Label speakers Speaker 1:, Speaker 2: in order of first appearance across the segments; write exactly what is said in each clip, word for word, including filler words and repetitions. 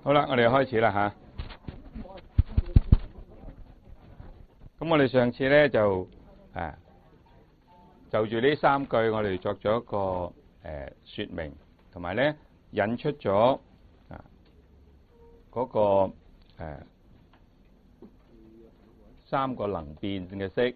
Speaker 1: 好啦，我哋開始啦吓。咁我哋上次咧就誒就住呢三句，我哋作咗一個誒說明，同埋咧引出咗啊嗰個誒三個能變嘅式，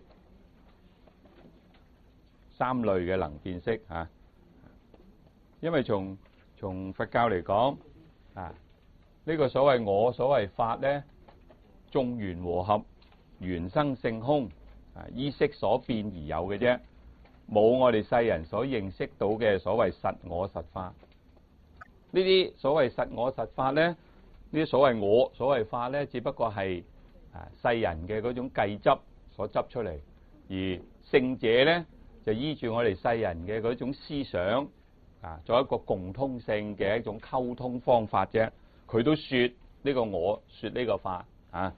Speaker 1: 三類嘅能變式吓。因為從從佛教嚟講啊。呢個所謂我所謂法咧，眾緣和合，緣生性空，啊，依識所變而有嘅啫，冇我哋世人所認識到嘅所謂實我實法。呢啲所謂實我實法咧，呢啲所謂我所謂法咧，只不過係啊世人嘅嗰種計執所執出嚟，而聖者咧就依住我哋世人嘅嗰種思想啊，作一個共通性嘅一種溝通方法啫。佢都說呢個我說呢個法啊，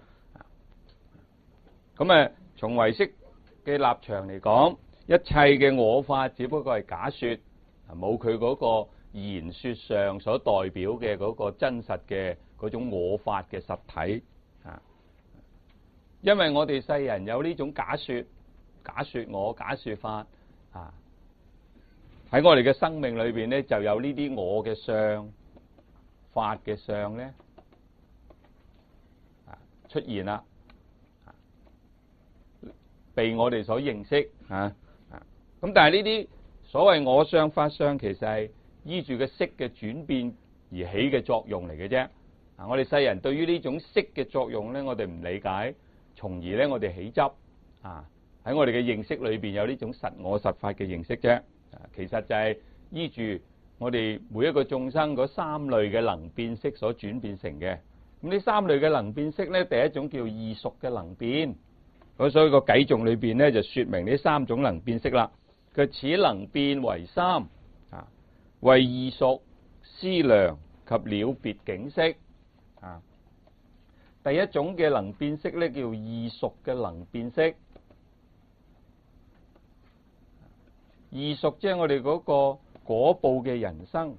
Speaker 1: 咁啊從唯識嘅立場嚟講，一切嘅我法只不過係假說，冇佢嗰個言說上所代表嘅嗰個真實嘅嗰種我法嘅實體啊。因為我哋世人有呢種假說，假說我，假說法啊，喺我哋嘅生命裏邊咧，就有呢啲我嘅相。法嘅相咧啊出現啦，被我哋所認識啊啊！咁但係呢啲所謂我相法相，其實係依住個識嘅轉變而起嘅作用嚟嘅啫。啊，我哋世人對於呢種識嘅作用咧，我哋唔理解，從而咧我哋起執啊，喺我哋嘅認識裏邊有呢種實我實法嘅認識啫。啊，其實就係依住我哋每一個眾生嗰三類嘅能變識所轉變成嘅。咁呢三類嘅能變識咧，第一種叫異熟嘅能變。咁所以個偈頌裏邊咧就說明呢三種能變識啦。佢此能變為三啊，為異熟、思量及了別境識啊。第一種嘅能變識咧叫異熟嘅能變識。異熟即係我哋嗰個果報嘅人生，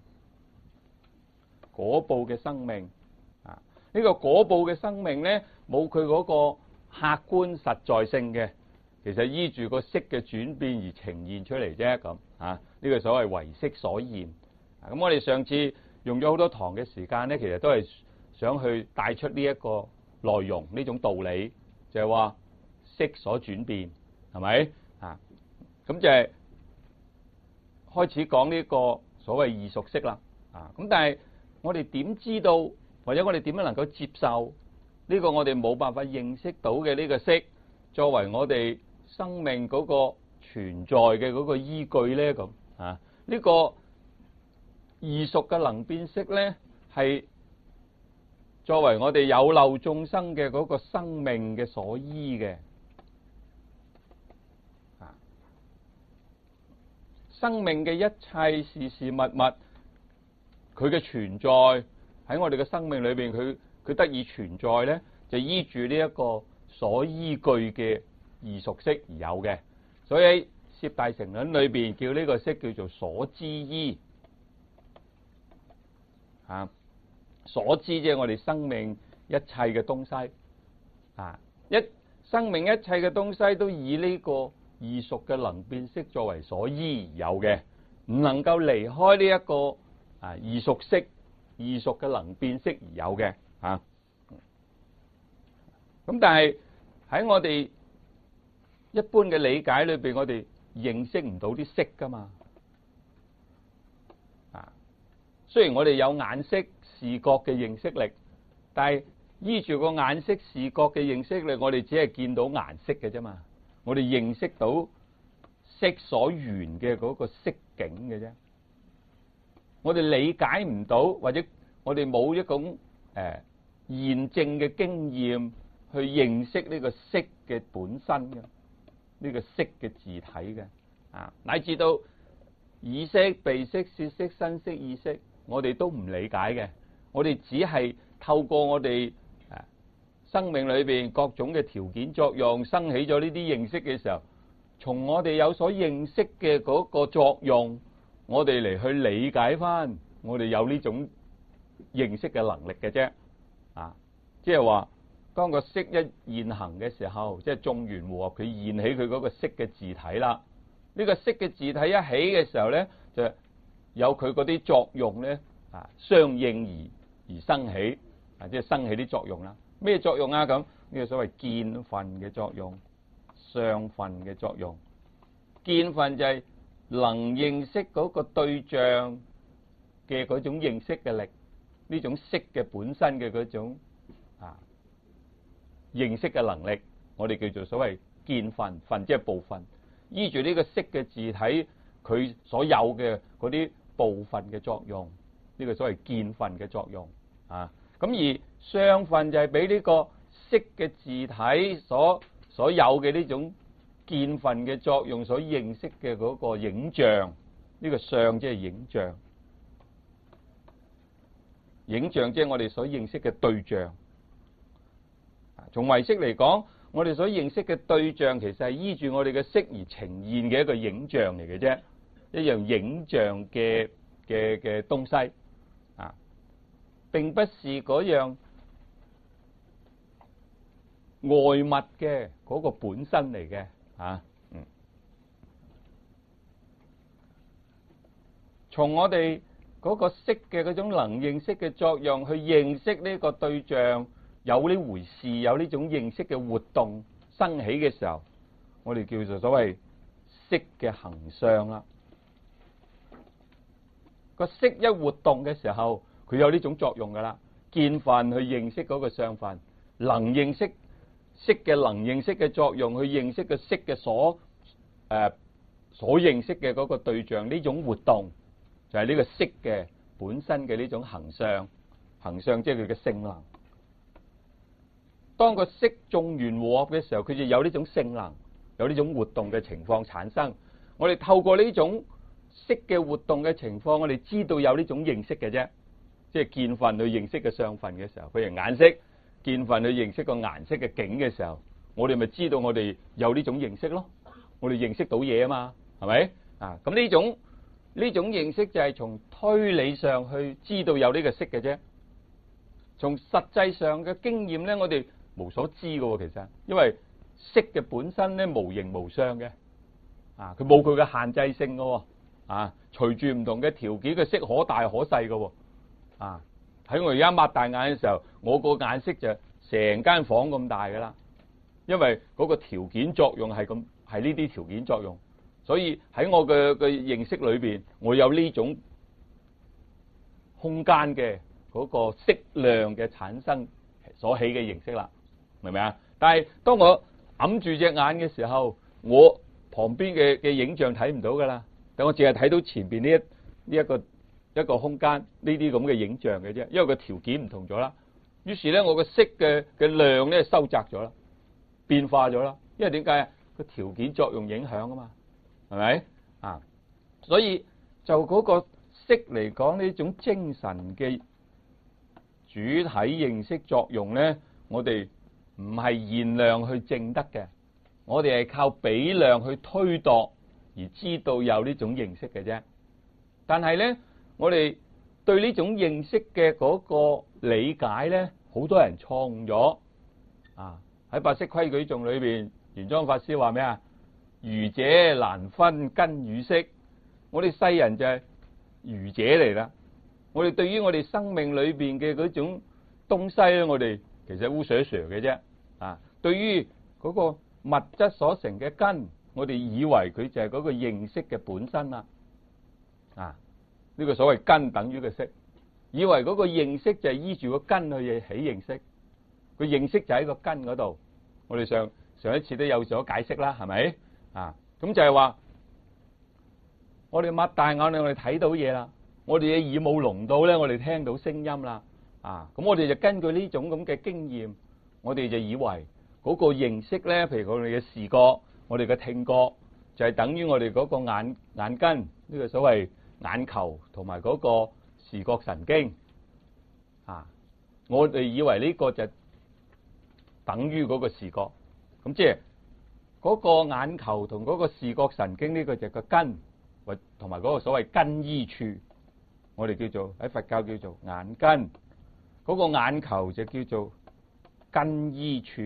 Speaker 1: 果報嘅生命啊，呢個果報嘅生命咧，冇佢嗰個客觀實在性嘅，其實依住個識嘅轉變而呈現出嚟啫。咁啊，呢個所謂唯識所現。咁我哋上次用咗好多堂嘅時間咧，其實都係想去帶出呢一個內容，呢種道理，就係話識所轉變，係咪啊？咁就係開始講呢個所謂異熟識啦，啊咁但係我哋點知道，或者我哋點樣能夠接受呢個我哋冇辦法認識到嘅呢個識，作為我哋生命嗰個存在嘅嗰個依據咧？咁啊，呢個異熟嘅能變識咧，係作為我哋有漏眾生嘅嗰個生命嘅所依嘅。生命嘅一切事事物物，佢嘅存在喺我哋嘅生命裏邊，佢佢得以存在咧，就依住呢一個所依據嘅異熟識而有嘅。所以喺攝大乘論裏邊叫呢個識叫做所知依啊，所知即係我哋生命一切嘅東西啊，一生命一切嘅東西都以呢個異熟嘅能變識作為所依而有嘅，唔能夠離開呢一個啊異熟識、異熟嘅能變識而有嘅啊。咁但係喺我哋一般嘅理解裏邊，我哋認識唔到啲識噶嘛啊。雖然我哋有眼識、視覺嘅認識力，但係依住個眼識、視覺嘅認識力，我哋只係見到顏色嘅啫嘛。我哋認識到色所緣嘅嗰個色境嘅啫，我哋理解唔到，或者我哋冇一種誒驗證嘅經驗去認識呢個色嘅本身嘅，呢個色嘅自體嘅啊，乃至到耳識、鼻識、舌識、身識、意識，我哋都唔理解嘅，我哋只係透過我哋生命裏邊各種嘅條件作用，生起咗呢啲認識嘅時候，從我哋有所認識嘅嗰個作用，我哋嚟去理解翻，我哋有呢種認識嘅能力嘅啫。啊，即係話當個色一現行嘅時候，即係眾緣和合，佢現起佢嗰個色嘅自體啦。呢個色嘅自體一起嘅時候咧，就有佢嗰啲作用咧，啊，相應而而生起，啊，即係生起啲作用啦。咩作用啊？咁呢個所謂見分嘅作用、相分嘅作用。見分就係能認識嗰個對象嘅嗰種認識嘅力，呢種色嘅本身嘅嗰種啊認識嘅能力，我哋叫做所謂見分，分即係部分。依住呢個色嘅自體，佢所有嘅嗰啲部分嘅作用，呢個所謂見分嘅作用啊。咁而相分就係俾呢個色嘅自體所所有嘅呢種見分嘅作用所認識嘅嗰個影像，呢個相即係影像，影像即係我哋所認識嘅對象。從唯識嚟講，我哋所認識嘅對象其實係依住我哋嘅色而呈現嘅一個影像嚟嘅啫，一樣影像嘅嘅嘅東西啊，並不是嗰樣外物嘅嗰個本身嚟嘅啊。嗯，從我哋嗰個色嘅嗰種能認識嘅作用去認識呢個對象。有呢回事，有呢種認識嘅活動生起嘅時候，我哋叫做所謂色嘅行相啦。個色一活動嘅時候，佢有呢種作用噶啦，見分去認識嗰個相分，能認識色嘅能認識嘅作用去認識個色嘅所誒、呃、所認識嘅嗰個對象，呢種活動就係呢個色嘅本身嘅呢種行相，行相即係佢嘅性能。當個色眾緣和合嘅時候，佢就有呢種性能，有呢種活動嘅情況產生。我哋透過呢種色嘅活動嘅情況，我哋知道有呢種認識嘅啫，即係見分去認識嘅相分嘅時候，譬如眼色見分去認識個顏色嘅景嘅時候，我哋咪知道我哋有呢種認識咯。我哋認識到嘢啊嘛，係咪啊？咁呢種呢種認識就係從推理上去知道有呢個色嘅啫。從實際上嘅經驗咧，我哋無所知嘅，其實，因為色嘅本身咧無形無相嘅，啊，佢冇佢嘅限制性嘅，啊，隨住唔同嘅條件，嘅色可大可細嘅，啊，喺我而家擘大眼嘅時候，我個眼色就成間房咁大噶啦，因為嗰個條件作用係咁，係呢啲條件作用，所以喺我嘅嘅認識裏邊，我有呢種空間嘅嗰個色量嘅產生所起嘅認識啦。明唔明啊？但係當我揞住隻眼嘅時候，我旁邊嘅嘅影像睇唔到噶啦，但我淨係睇到前邊呢一呢一個一個空間呢啲咁嘅影像嘅啫，因為個條件唔同咗啦。於是咧，我個色嘅嘅量咧收窄咗啦，變化咗啦。因為點解啊？個條件作用影響啊嘛，係咪啊？所以就嗰個色嚟講，呢種精神嘅主體認識作用咧，我哋唔係現量去證得嘅，我哋係靠比量去推度而知道有呢種認識嘅啫。但係咧，我哋對呢種認識嘅嗰個理解咧，好多人錯誤咗啊！喺八識規矩頌裏邊，玄奘法師話咩啊？愚者難分根與色，我哋世人就係愚者嚟啦。我哋對於我哋生命裏邊嘅嗰種東西咧，我哋其實烏蛇蛇嘅啫。啊，對於嗰個物質所成嘅根，我哋以為佢就係嗰個認識嘅本身啦。啊，呢個所謂根等於個色，以為嗰個認識就係依住個根去起認識，個認識就喺個根嗰度。我哋上上一次都有咗解釋啦，係咪？啊，咁就係話我哋擘大眼咧，我哋睇到嘢啦，我哋嘅耳冇聾到咧，我哋聽到聲音啦。啊，咁我哋就根據呢種咁嘅經驗，我哋就以為嗰個認識咧，譬如我哋嘅視覺、我哋嘅聽覺，就係等於我哋嗰個眼眼根，呢個所謂眼球同埋嗰個視覺神經。啊，我哋以為呢個就等於嗰個視覺，咁即係嗰個眼球同嗰個視覺神經呢個就係個根，或同埋嗰個所謂根依處。 我哋叫做喺佛教叫做眼根，嗰個眼球就叫做根依處。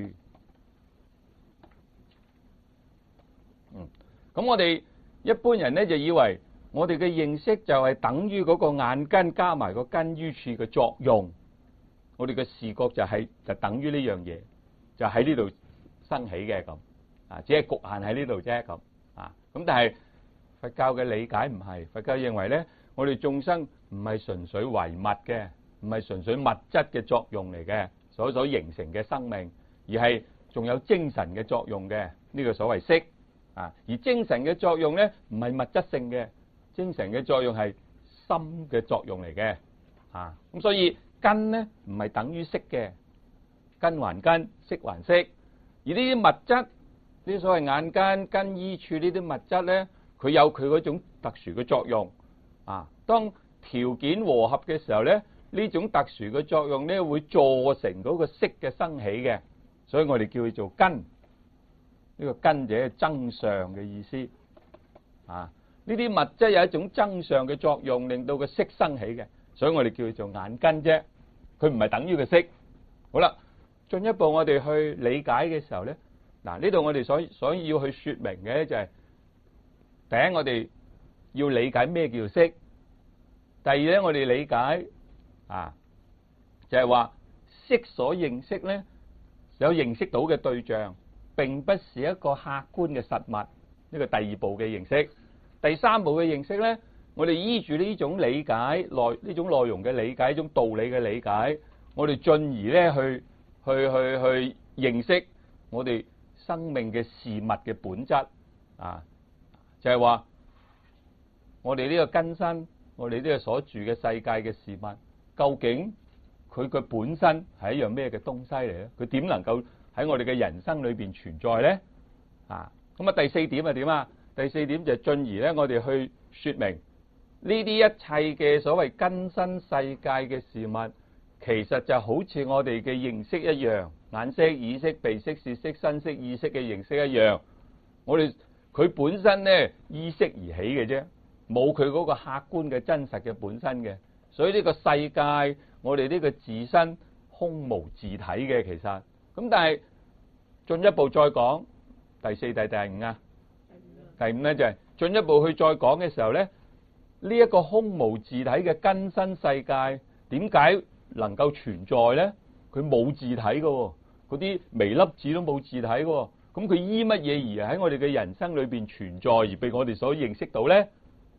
Speaker 1: 嗯，咁我哋一般人咧就以為我哋嘅認識就係等於嗰個眼根加埋個根依處嘅作用，我哋嘅視覺就係就等於呢樣嘢，就喺呢度生起嘅咁啊，只係局限喺呢度啫咁啊。咁但係佛教嘅理解唔係，佛教認為咧，我哋眾生唔係純粹唯物嘅，唔係純粹物質嘅作用嚟嘅，所所形成嘅生命，而係仲有精神嘅作用嘅，呢個所謂色啊。而精神嘅作用咧，唔係物質性嘅，精神嘅作用係心嘅作用嚟嘅啊。咁所以根咧唔係等於色嘅，根還根，色還色。而呢啲物質，呢啲所謂眼根、根依處呢啲物質咧，佢有佢嗰種特殊嘅作用啊。當條件和合嘅時候咧，呢種特殊嘅作用咧會助成嗰個色嘅生起嘅，所以我哋叫佢做根。呢個根就係增上嘅意思啊。呢啲物質有一種增上嘅作用，令到個色生起嘅，所以我哋叫佢做眼根啫。佢唔係等於個色。好啦，進一步我哋去理解嘅時候咧，嗱呢度我哋所所以要去說明嘅咧就係，第一我哋要理解咩叫色。第二咧，我哋理解啊，就係話色所認識咧，有認識到嘅對象，並不是一個客觀嘅實物。呢個第二步嘅認識。第三步嘅認識咧，我哋依住呢種理解內呢種內容嘅理解，呢種道理嘅理解，我哋進而咧去去去去認識我哋生命嘅事物嘅本質啊，就係話我哋呢個根身，我哋呢個所住嘅世界嘅事物，究竟佢嘅本身係一樣咩嘅東西嚟咧？佢點能夠喺我哋嘅人生裏邊存在咧？啊，咁啊第四點係點啊？第四點就係進而咧，我哋去說明呢啲一切嘅所謂根身世界嘅事物，其實就好似我哋嘅認識一樣，眼識、耳識、鼻識、舌識、身識、意識嘅認識一樣。我哋佢本身咧依識而起嘅啫，冇佢嗰個客觀嘅真實嘅本身嘅。所以呢個世界，我哋呢個自身空無自體嘅，其實咁。但係進一步再講第四、第第五啊。第五咧就係進一步去再講嘅時候咧，呢一個空無自體嘅根身世界點解能夠存在咧？佢冇自體嘅，嗰啲微粒子都冇自體嘅，咁佢依乜嘢而喺我哋嘅人生裏邊存在，而被我哋所認識到咧？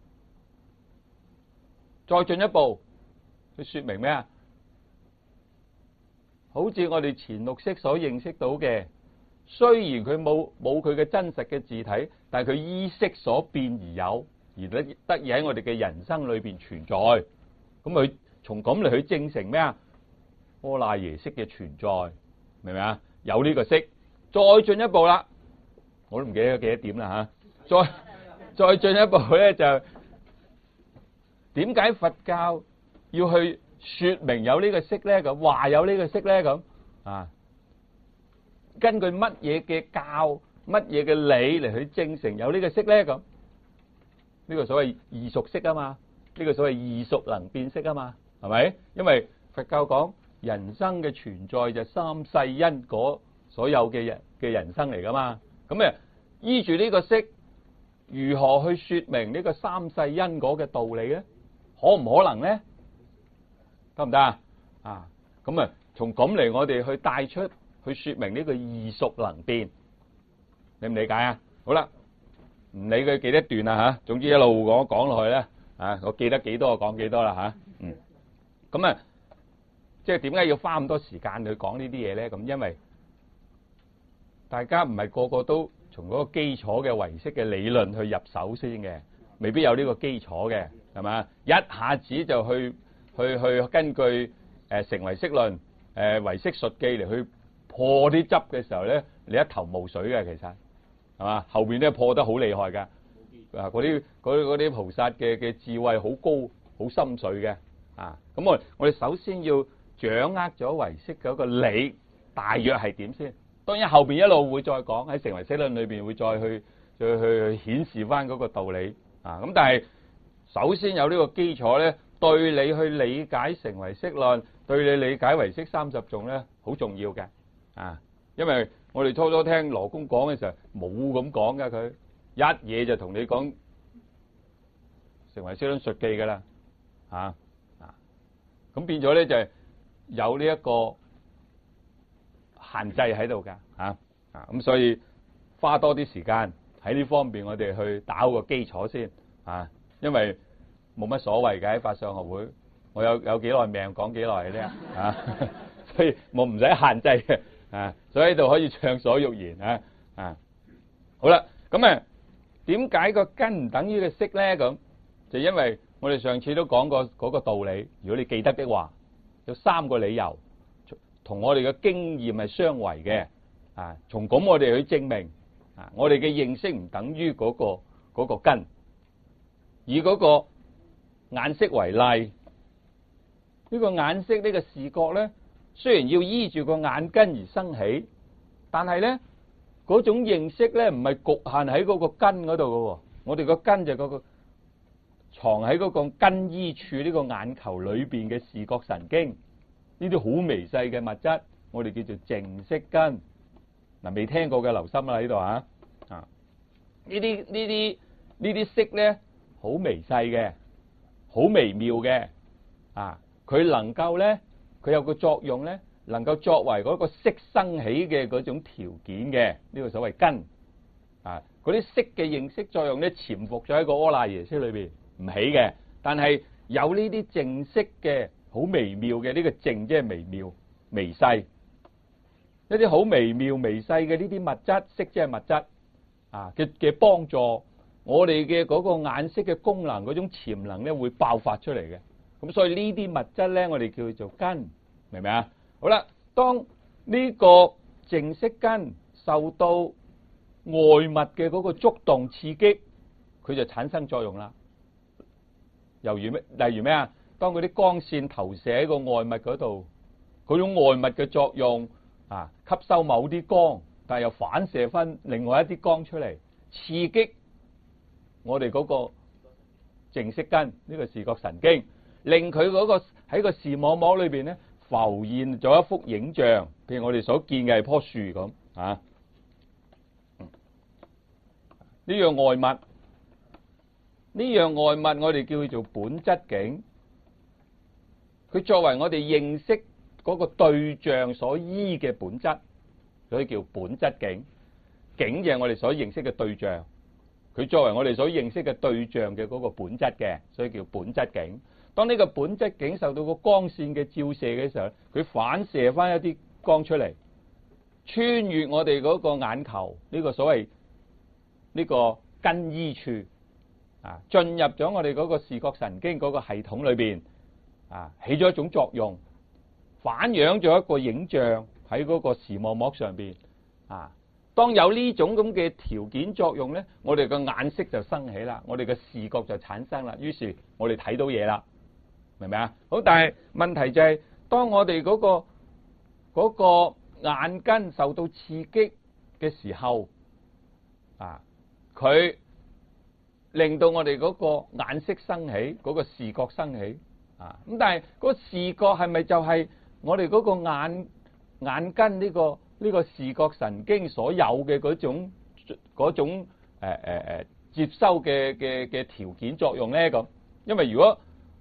Speaker 1: 再進一步去說明咩啊？好似我哋前六識所認識到嘅。雖然佢冇冇佢嘅真實嘅自體，但係佢依識所變而有，而得得以喺我哋嘅人生裏邊存在。咁佢從咁嚟去證成咩啊？阿賴耶識嘅存在，明唔明啊？有呢個識，再進一步啦，我都唔記得幾多點啦吓。再再進一步咧，就點解佛教要去說明有呢個識咧？咁話有呢個識咧？咁啊？根據乜嘢嘅教，乜嘢嘅理嚟去證成有呢個識咧？咁呢個所謂異熟識啊嘛，呢個所謂異熟能變識啊嘛，係咪？因為佛教講人生嘅存在就三世因果所有嘅人嘅人生嚟噶嘛，咁誒依住呢個識，如何去說明呢個三世因果嘅道理咧？可唔可能咧？得唔得啊？啊，咁啊，從咁嚟我哋去帶出。去說明呢個異熟能變，你唔理解啊？好啦，唔理佢幾多段啦吓，總之一路講講落去咧，啊，我記得幾多我講幾多啦吓，嗯，咁啊，即係點解要花咁多時間去講呢啲嘢咧？咁因為大家唔係個個都從嗰個基礎嘅唯識嘅理論去入手先嘅，未必有呢個基礎嘅，係嘛？一下子就去去去根據誒成唯識論誒唯識述記嚟去。破啲汁嘅時候咧，你一頭霧水嘅，其實係嘛？後邊咧破得好厲害噶，啊嗰啲嗰啲嗰啲菩薩嘅嘅智慧好高好深邃嘅，啊咁我我哋首先要掌握咗唯識嗰個理大約係點先，當然後邊一路會再講喺成唯識論裏邊會再去再去顯示翻嗰個道理，啊咁但係首先有呢個基礎咧， 對你去理解成唯識論，對你理解唯識三十頌咧，好重要嘅啊！因為我哋初初聽羅公講嘅時候，冇咁講噶，佢一嘢就同你講成唯識論述記噶啦，啊啊！咁變咗咧就係有呢一個限制喺度噶，啊啊！咁所以花多啲時間喺呢方面，我哋去打好個基礎先啊，因為冇乜所謂嘅喺法相學會，我有有幾耐命講幾耐嘅啫啊，所以我唔使限制嘅啊，所以喺度可以暢所欲言啊啊！好啦，咁啊點解個根唔等於個識咧？咁就因為我哋上次都講過嗰個道理，如果你記得的話，有三個理由同我哋嘅經驗係相違嘅啊。從咁我哋去證明啊，我哋嘅認識唔等於嗰個嗰個根，以嗰個眼識為例，呢個眼識呢個視覺咧，雖然要依住個眼根而生起，但係咧嗰種認識咧唔係局限喺嗰個根嗰度嘅。我哋個根就嗰個藏喺嗰個根依處呢個眼球裏邊嘅視覺神經，呢啲好微細嘅物質，我哋叫做淨色根。嗱，未聽過嘅留心啦，呢度啊啊！呢啲呢啲呢啲色咧好微細嘅。好微妙嘅啊！佢能夠咧，佢有個作用咧，能夠作為嗰個色生起嘅嗰種條件嘅，呢個所謂根啊。嗰啲色嘅認識作用咧，潛伏咗喺個阿賴耶識裏邊唔起嘅，但係有呢啲淨色嘅好微妙嘅，呢個淨即係微妙微細，一啲好微妙微細嘅呢啲物質，色即係物質啊嘅嘅幫助。我哋嘅嗰個眼識嘅功能嗰種潛能咧，會爆發出嚟嘅。咁所以呢啲物質咧，我哋叫做根，明唔明啊？好啦，當呢個淨色根受到外物嘅嗰個觸動刺激，佢就產生作用啦。猶如咩？例如咩啊？當嗰啲光線投射喺個外物嗰度，嗰種外物嘅作用啊，吸收某啲光，但係又反射翻另外一啲光出嚟，刺激我哋嗰個淨色根呢個視覺神經，令佢嗰個喺個視網膜裏邊咧浮現咗一幅影像，譬如我哋所見嘅係棵樹咁啊。呢樣外物，呢樣外物我哋叫做本質境，佢作為我哋認識嗰個對象所依嘅本質，所以叫本質境。境就係我哋所認識嘅對象。佢作為我哋所認識嘅對象嘅嗰個本質嘅，所以叫本質境。當呢個本質境受到個光線嘅照射嘅時候，佢反射翻一啲光出嚟，穿越我哋嗰個眼球呢個所謂呢個根依處啊，進入咗我哋嗰個視覺神經嗰個系統裏邊啊，起咗一種作用，反映咗一個影像喺嗰個視網膜上邊啊。當有呢種咁嘅條件作用咧，我哋個眼識就生起啦，我哋嘅視覺就產生啦，於是我哋睇到嘢啦，明唔明啊？好，但係問題就係，當我哋嗰個嗰個眼根受到刺激嘅時候，啊，佢令到我哋嗰個眼識生起，嗰個視覺生起，啊，咁但係嗰個視覺係咪就係我哋嗰個眼眼根呢個？呢個視覺神經所有嘅嗰種嗰種誒誒誒接收嘅嘅嘅條件作用咧，咁，因為如果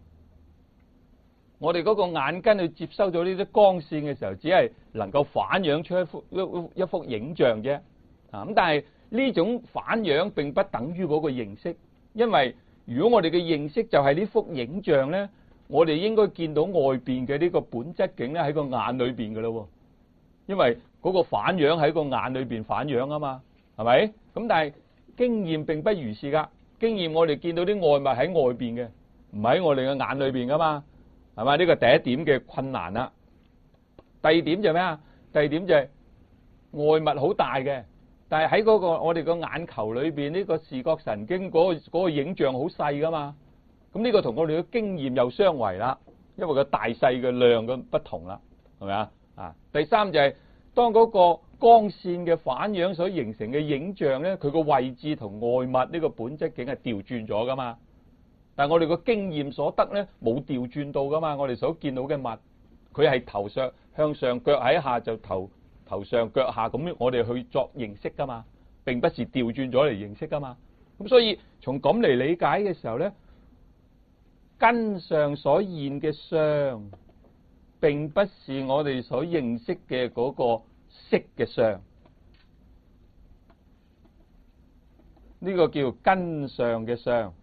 Speaker 1: 我哋嗰個眼根去接收咗呢啲光線嘅時候，只係能夠反映出一幅一一幅影像啫，啊咁，但係呢種反映並不等於嗰個認識，因為如果我哋嘅認識就係呢幅影像咧，我哋應該見到外邊嘅呢個本質境咧喺個眼裏邊噶咯，因為嗰個反映喺個眼裏邊反映啊嘛，係咪？咁但係經驗並不如是噶，經驗我哋見到啲外物喺外邊嘅，唔喺我哋嘅眼裏邊噶嘛，係咪？呢個第一點嘅困難啦。第二點就係咩啊？第二點就係外物好大嘅，但係喺嗰個我哋個眼球裏邊呢個視覺神經嗰個嗰個影像好細噶嘛，咁呢個同我哋嘅經驗又相違啦，因為個大細嘅量嘅不同啦，係咪啊？啊，第三就係。當嗰個光線嘅反映所形成嘅影像咧，佢個位置同外物呢個本質境係調轉咗噶嘛， 但係我哋個經驗所得咧冇調轉到噶嘛，我哋所見到嘅物，佢係頭上向上，腳喺下就頭頭上腳下咁，我哋去作認識噶嘛，並不是調轉咗嚟認識噶嘛。咁所以從咁嚟理解嘅時候咧，根上所現嘅相，並不是我哋所認識嘅嗰個色嘅相。呢個叫根上嘅相，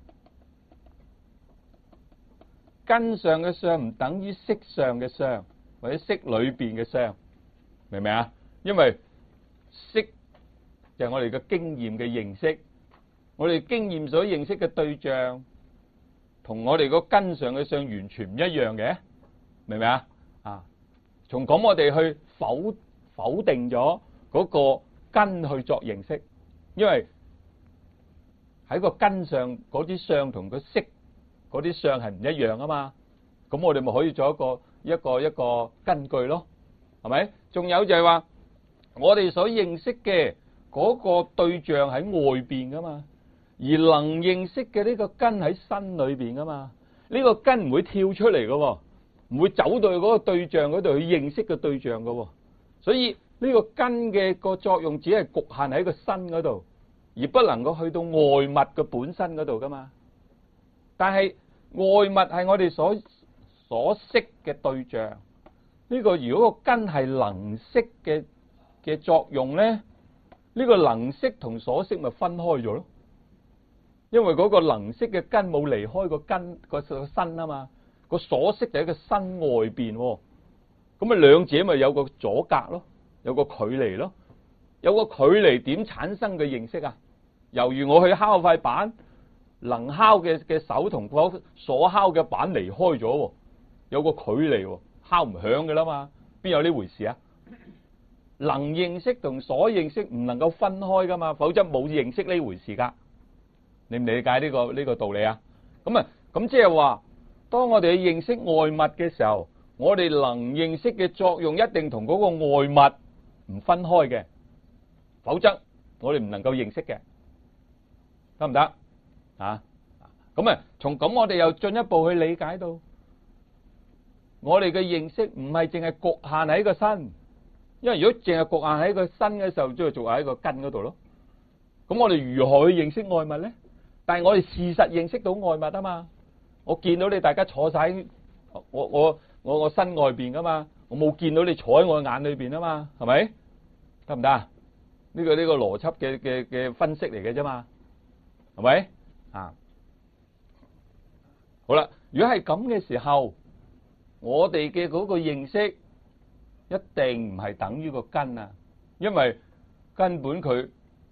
Speaker 1: 根上嘅相唔等於色上嘅相，或者色裏邊嘅相，明唔明啊？因為色就係我哋嘅經驗嘅認識，我哋經驗所認識嘅對象，同我哋個根上嘅相完全唔一樣嘅，明唔明啊？啊，從咁我哋去否否定咗嗰個根去作認識，因為喺個根上嗰啲相同個色嗰啲相係唔一樣啊嘛，咁我哋咪可以做一個一個一個根據咯，係咪？仲有就係話我哋所認識嘅嗰個對象喺外邊噶嘛，而能認識嘅呢個根喺身裏邊噶嘛，呢個根唔會跳出嚟噶，唔會走到去嗰個對象嗰度去認識個對象噶，所以呢個根嘅個作用只係局限喺個身嗰度，而不能夠去到外物嘅本身嗰度噶嘛。但係外物係我哋所所識嘅對象，呢個如果個根係能識嘅嘅作用咧，呢個能識同所識咪分開咗咯？因為嗰個能識嘅根冇離開個根個身啊嘛，個所識就喺個身外邊，咁啊兩者咪有個阻隔咯，有個距離咯，有個距離點產生嘅認識啊？猶如我去敲塊板，能敲嘅嘅手同所敲嘅板離開咗，有個距離，敲唔響嘅啦嘛，邊有呢回事啊？能認識同所認識唔能夠分開噶嘛，否則冇認識呢回事噶。你唔理解呢個呢個道理啊？咁啊，咁即係話，當我哋去認識外物嘅時候，我哋能認識嘅作用一定同嗰個外物唔分開嘅，否則我哋唔能夠認識嘅，得唔得啊？咁啊，從咁我哋又進一步去理解到，我哋嘅認識唔係淨係局限喺個身，因為如果淨係局限喺個身嘅時候，即係做喺個根嗰度咯。咁我哋如何去認識外物咧？但係我哋事實認識到外物啊嘛，我見到你大家坐晒我我我我身外邊噶嘛，我冇見到你坐喺我眼裏邊啊嘛，係咪？得唔得啊？呢個呢個邏輯嘅嘅嘅分析嚟嘅啫嘛，係咪啊？好啦，如果係咁嘅時候，我哋嘅嗰個認識一定唔係等於個根啊，因為根本佢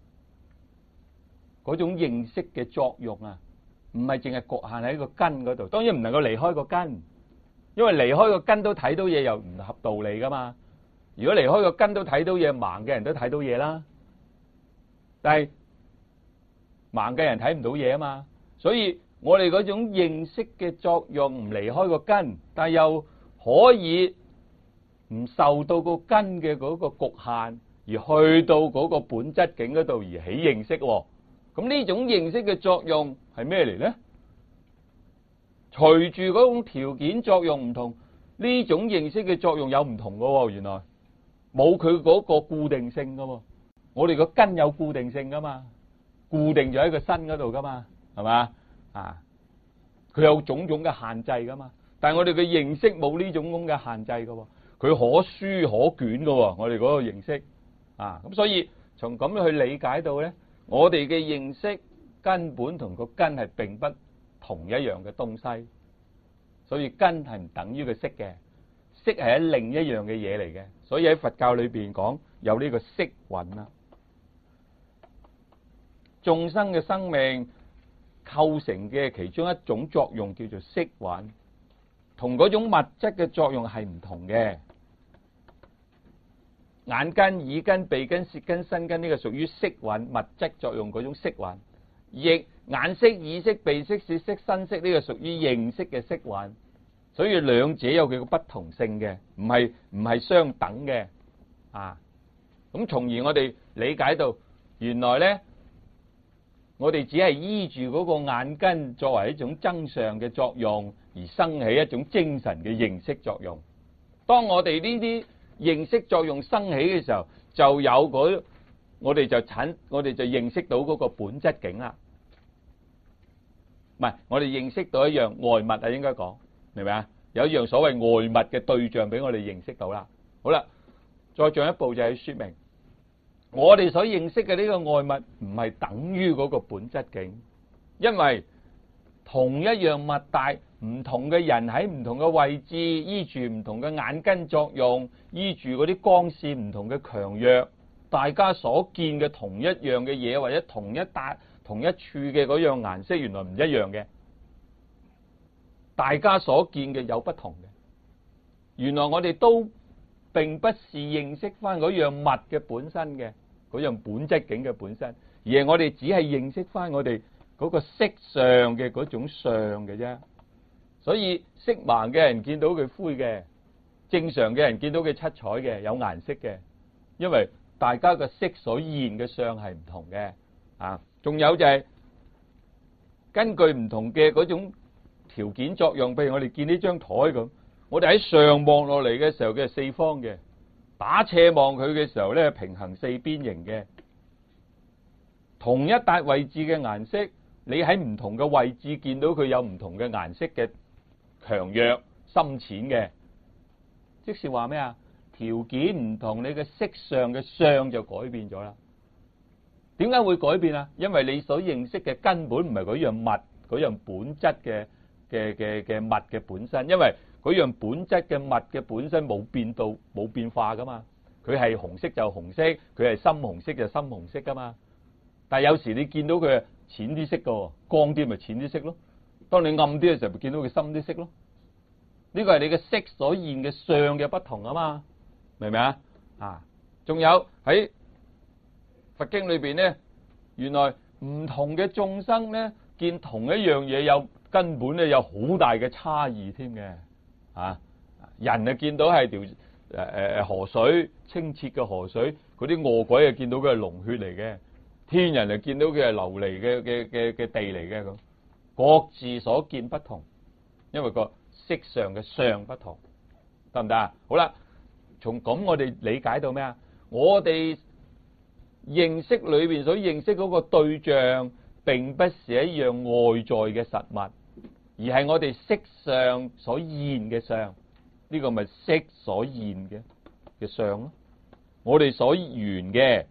Speaker 1: 嗰種認識嘅作用啊，唔係淨係局限喺個根嗰度，當然唔能夠離開個根，因為離開個根都睇到嘢又唔合道理噶嘛。如果離開個根都睇到嘢，盲嘅人都睇到嘢啦，但係盲嘅人睇唔到嘢啊嘛，所以我哋嗰種認識嘅作用唔離開個根，但係又可以唔受到個根嘅嗰個局限，而去到嗰個本質境嗰度而起認識。咁呢種認識嘅作用係咩嚟咧？隨住嗰種條件作用唔同，呢種認識嘅作用有唔同噶。原來冇佢嗰個固定性噶。我哋個根有固定性噶嘛，固定咗喺個身嗰度噶嘛，係嘛啊？佢有種種嘅限制噶嘛。但係我哋嘅認識冇呢種咁嘅限制噶，佢可書可卷噶。我哋嗰個認識啊，咁所以從咁樣去理解到咧，我哋嘅認識根本同個根係並不同一樣嘅東西，所以根係唔等於個色嘅，色係喺另一樣嘅嘢嚟嘅。所以喺佛教裏邊講有呢個色蘊啦。眾生嘅生命構成嘅其中一種作用叫做色蘊，同嗰種物質嘅作用係唔同嘅。眼根、耳根、鼻根、舌根、身根，呢個屬於色蘊物質作用嗰種色蘊，亦眼識、耳識、鼻識、舌識、身識，呢個屬於認識嘅色蘊。所以兩者有佢個不同性嘅，唔係唔係相等嘅啊。咁從而我哋理解到，原來咧我哋只係依住嗰個眼根作為一種增上嘅作用，而生起一種精神嘅認識作用。當我哋呢啲認識作用生起嘅時候，就有嗰我哋就產我哋就認識到嗰個本質境啦。唔係，我哋認識到一樣外物啊，應該講，明唔明啊？有一樣所謂外物嘅對象俾我哋認識到啦。好啦，再進一步就係說明，我哋所認識嘅呢個外物唔係等於嗰個本質境，因為同一樣物大，唔同嘅人喺唔同嘅位置，依住唔同嘅眼根作用，依住嗰啲光線唔同嘅強弱，大家所見嘅同一樣嘅嘢，或者同一笪同一處嘅嗰樣顏色，原來唔一樣嘅。大家所見嘅有不同嘅，原來我哋都並不是認識翻嗰樣物嘅本身嘅嗰樣本質境嘅本身，而係我哋只係認識翻我哋嗰個色相嘅嗰種相嘅啫。所以色盲嘅人見到佢灰嘅，正常嘅人見到佢七彩嘅，有顏色嘅，因為大家嘅色所現嘅相係唔同嘅啊。仲有就係根據唔同嘅嗰種條件作用，譬如我哋見呢張台咁，我哋喺上望落嚟嘅時候，佢係四方嘅；打斜望佢嘅時候咧，平行四邊形嘅。同一笪位置嘅顏色，你喺唔同嘅位置見到佢有唔同嘅顏色嘅強弱、深淺嘅。即是話咩啊？條件唔同，你嘅色相嘅相就改變咗啦。點解會改變啊？因為你所認識嘅根本唔係嗰樣物，嗰樣本質嘅嘅嘅嘅物嘅本身，因為嗰樣本質嘅物嘅本身冇變到冇變化噶嘛。佢係紅色就紅色，佢係深紅色就深紅色噶嘛。但係有時你見到佢係淺啲色噶，光啲咪淺啲色咯。當你暗啲嘅時候，咪見到佢深啲色咯。呢個係你嘅色所現嘅相嘅不同啊嘛，明唔明啊？啊，仲有喺佛經裏邊咧，原來唔同嘅眾生咧，見同一樣嘢有根本咧有好大嘅差異添嘅。啊，人啊見到係條誒誒河水，清澈嘅河水，嗰啲餓鬼啊見到佢係龍血嚟嘅，天人啊見到佢係流離嘅嘅嘅嘅地嚟嘅，咁各自所見不同，因為個色上嘅相不同，得唔得啊？好啦，從咁我哋理解到咩啊？我哋認識裏邊所認識嗰個對象，並不是一樣外在嘅實物，而係我哋色上所現嘅相。呢個咪色所現嘅嘅相咯。我哋所緣嘅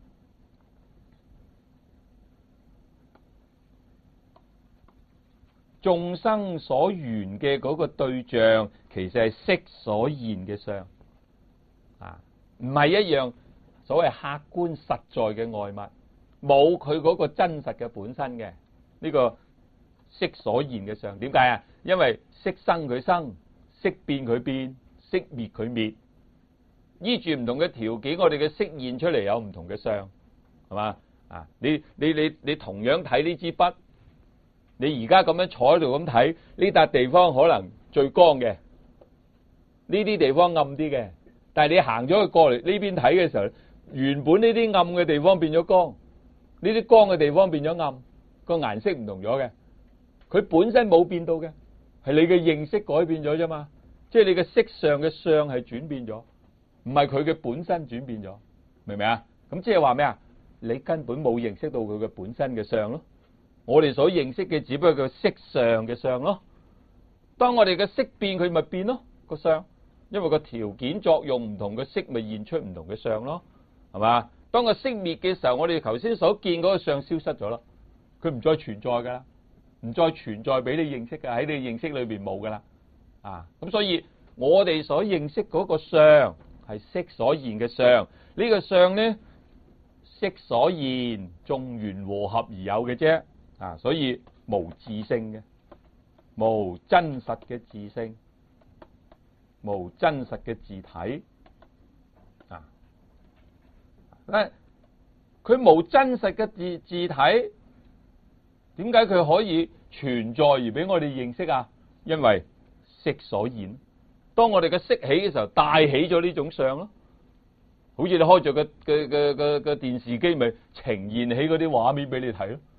Speaker 1: 眾生所緣嘅嗰個對象，其實係色所現嘅相啊，唔係一樣所謂客觀實在嘅外物，冇佢嗰個真實嘅本身嘅呢個色所現嘅相。點解啊？因為色生佢生，色變佢變，色滅佢滅，依住唔同嘅條件，我哋嘅色現出嚟有唔同嘅相，係嘛啊？你你你你同樣睇呢支筆。你而家咁樣坐喺度咁睇，呢笪地方可能最光嘅，呢啲地方暗啲嘅。但係你行咗去過嚟呢邊睇嘅時候，原本呢啲暗嘅地方變咗光，呢啲光嘅地方變咗暗，個顏色唔同咗嘅。佢本身冇變到嘅，係你嘅認識改變咗啫嘛。即係你嘅色上嘅相係轉變咗，唔係佢嘅本身轉變咗，明唔明啊？咁即係話咩啊？你根本冇認識到佢嘅本身嘅相咯。我哋所認識嘅只不過個色上嘅相咯。當我哋嘅色變，佢咪變咯個相，因為個條件作用唔同嘅色，咪現出唔同嘅相咯，係嘛？當個色滅嘅時候，我哋頭先所見嗰個相消失咗啦，佢唔再存在噶啦，唔再存在俾你認識嘅，喺你認識裏邊冇噶啦啊。咁所以我哋所認識嗰個相係色所現嘅相，呢個相呢，色所現，眾緣和合而有嘅啫。啊，所以無自性嘅，無真實嘅自性，無真實嘅自體啊！誒，佢無真實嘅自自體，點解佢可以存在而俾我哋認識啊？因為色所現，當我哋嘅色起嘅時候，帶起咗呢種相咯。好似你開咗個嘅嘅嘅嘅電視機，咪呈現起嗰啲畫面俾你睇咯。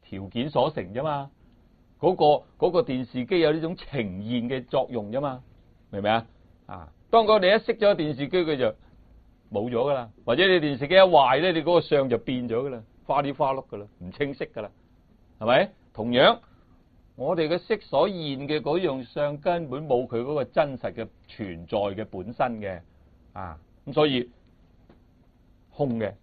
Speaker 1: 條件所成啫嘛。嗰個嗰個電視機有呢種呈現嘅作用啫嘛，明唔明啊？啊，當嗰你一熄咗電視機，佢就冇咗噶啦。或者你電視機一壞咧，你嗰個相就變咗噶啦，花里花碌噶啦，唔清晰噶啦，係咪？同樣，我哋嘅色所現嘅嗰樣相根本冇佢嗰個真實嘅存在嘅本身嘅，啊，咁所以空嘅，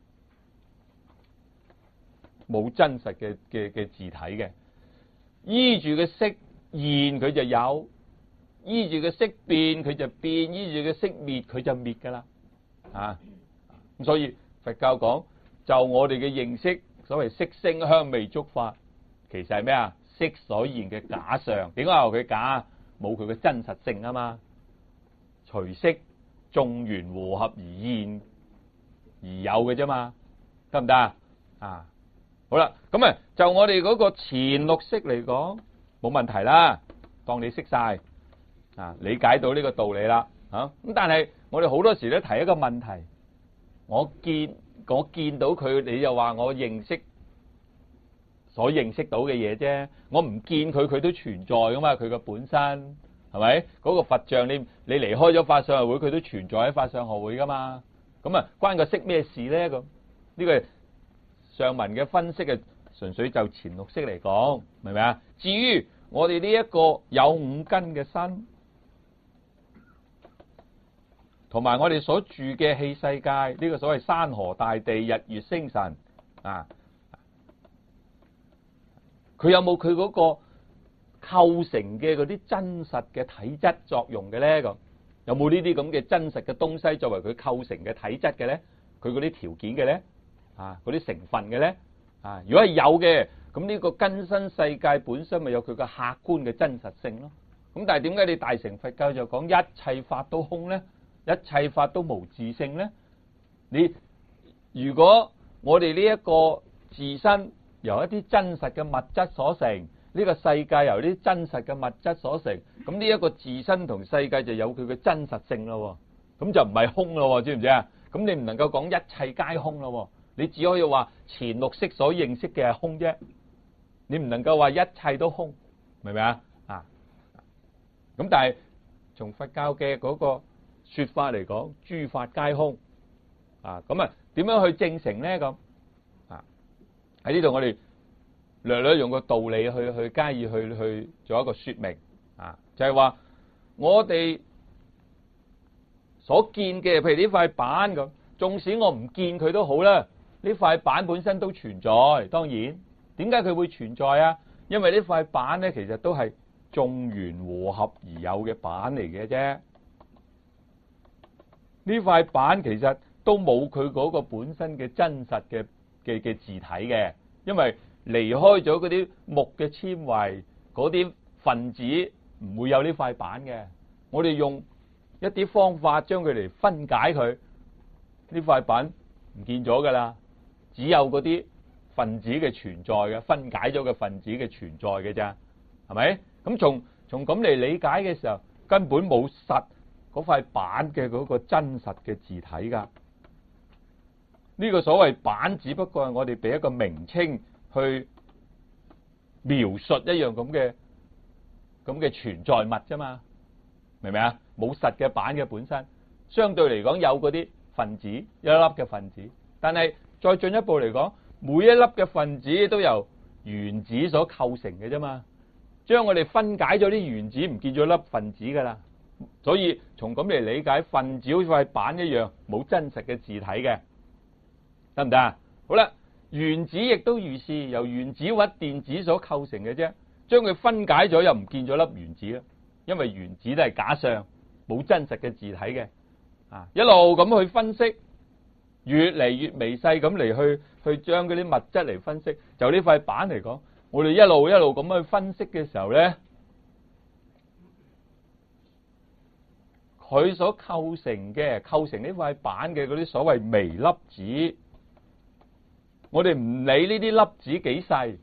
Speaker 1: 冇真實嘅嘅嘅字體嘅。依住嘅色現佢就有，依住嘅色變佢就變，依住嘅色滅佢就滅噶啦，啊，咁所以佛教講就我哋嘅認識，所謂色聲香味觸法，其實係咩啊？色所現嘅假相。點解話佢假？冇佢嘅真實性啊嘛，隨色眾緣和合而現而有嘅啫嘛，得唔得啊？啊，好啦，咁啊就我哋嗰個前六識嚟講冇問題啦，當你識晒啊，理解到呢個道理啦，吓，咁但係我哋好多時咧提一個問題，我見我見到佢，你又話我認識所認識到嘅嘢啫，我唔見佢，佢都存在噶嘛，佢個本身係咪？嗰個佛像你你離開咗法相學會，佢都存在喺法相學會噶嘛，咁啊關個識咩事咧？咁呢個上文嘅分析啊，純粹就前六識嚟講，明唔明啊？至於我哋呢一個有五根嘅身，同埋我哋所住嘅器世界，呢、這個所謂山河大地、日月星辰啊，佢有冇佢嗰個構成嘅嗰啲真實嘅體質作用嘅咧？咁有冇呢啲咁嘅真實嘅東西作為佢構成嘅體質嘅咧？佢嗰啲條件嘅咧？啊，嗰啲成分嘅咧？啊，如果係有嘅，咁呢個根身世界本身咪有佢個客觀嘅真實性咯。咁但係點解你大乘佛教就講一切法都空咧？一切法都無自性咧？你如果我哋呢一個自身由一啲真實嘅物質所成，呢個世界由啲真實嘅物質所成，咁呢一個自身同世界就有佢嘅真實性咯。咁就唔係空咯，知唔知啊？咁你唔能夠講一切皆空咯。你只可以話前六識所認識嘅係空啫，你唔能夠話一切都空，明唔明啊？啊，咁但係從佛教嘅嗰個說法嚟講，諸法皆空啊，咁啊點樣去證成咧？咁啊喺呢度我哋略略用個道理去去加以去去做一個說明啊，就係話我哋所見嘅，譬如呢塊板咁，縱使我唔見佢都好啦。呢塊板本身都存在，當然點解佢會存在啊？因為呢塊板咧，其實都係眾緣和合而有嘅板嚟嘅啫。呢塊板其實都冇佢嗰個本身嘅真實嘅嘅嘅字體嘅，因為離開咗嗰啲木嘅纖維，嗰啲分子唔會有呢塊板嘅。我哋用一啲方法將佢嚟分解佢，呢塊板唔見咗噶啦。只有嗰啲分子嘅存在嘅，分解咗嘅分子嘅存在嘅咋，係咪？咁從從咁嚟理解嘅時候，根本冇實嗰塊板嘅嗰個真實嘅字體噶。呢個所謂板，只不過係我哋俾一個名稱去描述一樣咁嘅咁嘅存在物啫嘛，明唔明啊？冇實嘅板嘅本身，相對嚟講有嗰啲分子，一粒嘅分子，但係再進一步嚟講，每一粒嘅分子都由原子所構成嘅啫嘛。將我哋分解咗啲原子，唔見咗粒分子噶啦。所以從咁嚟理解，分子好似塊板一樣，冇真實嘅字體嘅，得唔得啊？好啦，原子亦都如是，由原子或電子所構成嘅啫。將佢分解咗，又唔見咗粒原子啦。因為原子都係假象，冇真實嘅字體嘅。啊，一路咁去分析。越嚟越微細咁嚟去去將嗰啲物質嚟分析，就呢塊板嚟講，我哋一路一路咁去分析嘅時候咧，佢所構成嘅構成呢塊板嘅嗰啲所謂微粒子，我哋唔理呢啲粒子幾細，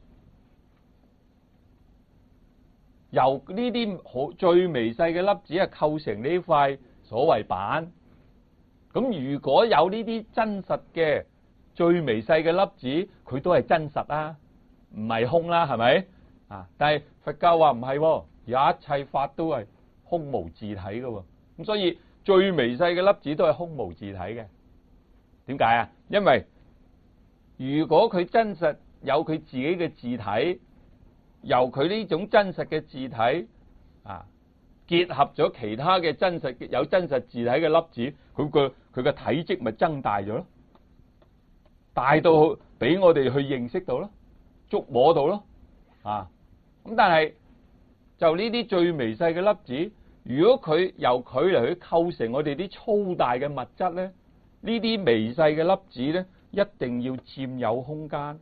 Speaker 1: 由呢啲好最微細嘅粒子係構成呢塊所謂板。咁如果有呢啲真實嘅最微細嘅粒子，佢都係真實啊， 唔係空啦，係咪啊？但係佛教話唔係喎，一切法都係空無自體嘅喎。咁所以最微細嘅粒子都係空無自體嘅。點解啊？因為如果佢真實有佢自己嘅自體，由佢呢種真實嘅自體啊，結合咗其他嘅真實有真實自體嘅粒子，佢個佢嘅體積咪增大咗咯，大到俾我哋去認識到咯，觸摸到咯，啊！咁但係就呢啲最微細嘅粒子，如果佢由佢嚟去構成我哋啲粗大嘅物質咧，呢啲微細嘅粒子咧，一定要佔有空間，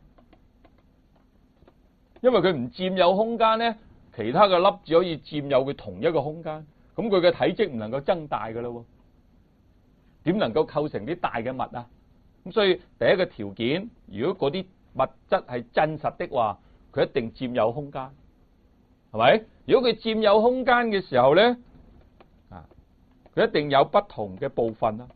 Speaker 1: 因為佢唔佔有空間咧，其他嘅粒子可以佔有佢同一個空間，咁佢嘅體積唔能夠增大噶咯，點能夠構成啲大嘅物啊？咁所以第一個條件，如果嗰啲物質係真實的話，佢一定佔有空間，係咪？如果佢佔有空間嘅時候咧，啊，佢一定有不同嘅部分啦。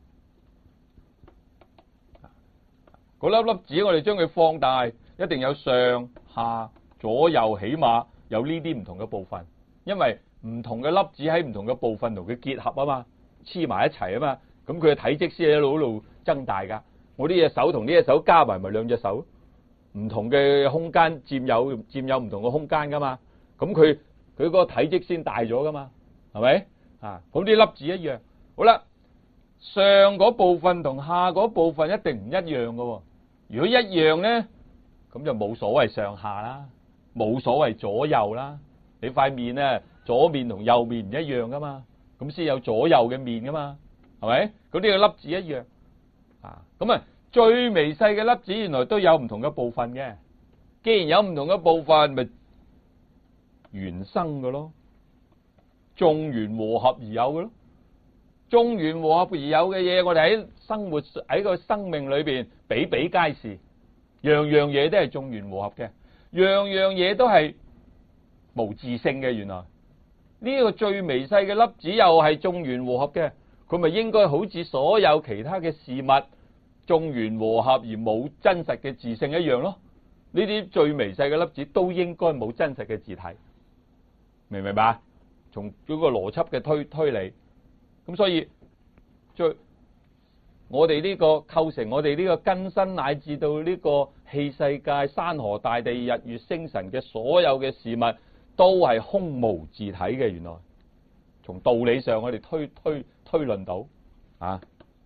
Speaker 1: 嗰粒粒子我哋將佢放大，一定有上下左右，起碼有呢啲唔同嘅部分，因為唔同嘅粒子喺唔同嘅部分同佢結合啊嘛，黐埋一齊啊嘛，咁佢嘅體積先一路一路增大噶。我呢隻手同呢隻手加埋咪兩隻手，唔同嘅空間佔有佔有唔同嘅空間噶嘛，咁佢佢嗰個體積先大咗噶嘛，係咪啊？咁啲粒子一樣，好啦，上嗰部分同下嗰部分一定唔一樣噶喎。如果一樣咧，咁就冇所謂上下啦，冇所謂左右啦。你塊面咧，左面同右面唔一樣噶嘛，咁先有左右嘅面噶嘛，係咪？咁呢個粒子一樣啊。咁啊，最微細嘅粒子原來都有唔同嘅部分嘅。既然有唔同嘅部分，咪緣生嘅咯，眾緣和合而有嘅咯。眾緣和合而有嘅嘢，我哋喺生活喺個生命裏邊比比皆是，樣樣嘢都係眾緣和合嘅，樣樣嘢都係無自性嘅。原來呢個最微細嘅粒子又係眾緣和合嘅，佢咪應該好似所有其他嘅事物眾緣和合而冇真實嘅自性一樣咯？呢啲最微細嘅粒子都應該冇真實嘅自體，明唔明白？從嗰個邏輯嘅推推理。咁所以，最我哋呢個構成我哋呢個根身，乃至到呢個器世界、山河大地、日月星辰嘅所有嘅事物，都係空無自體嘅。原來從道理上，我哋推推推論到啊。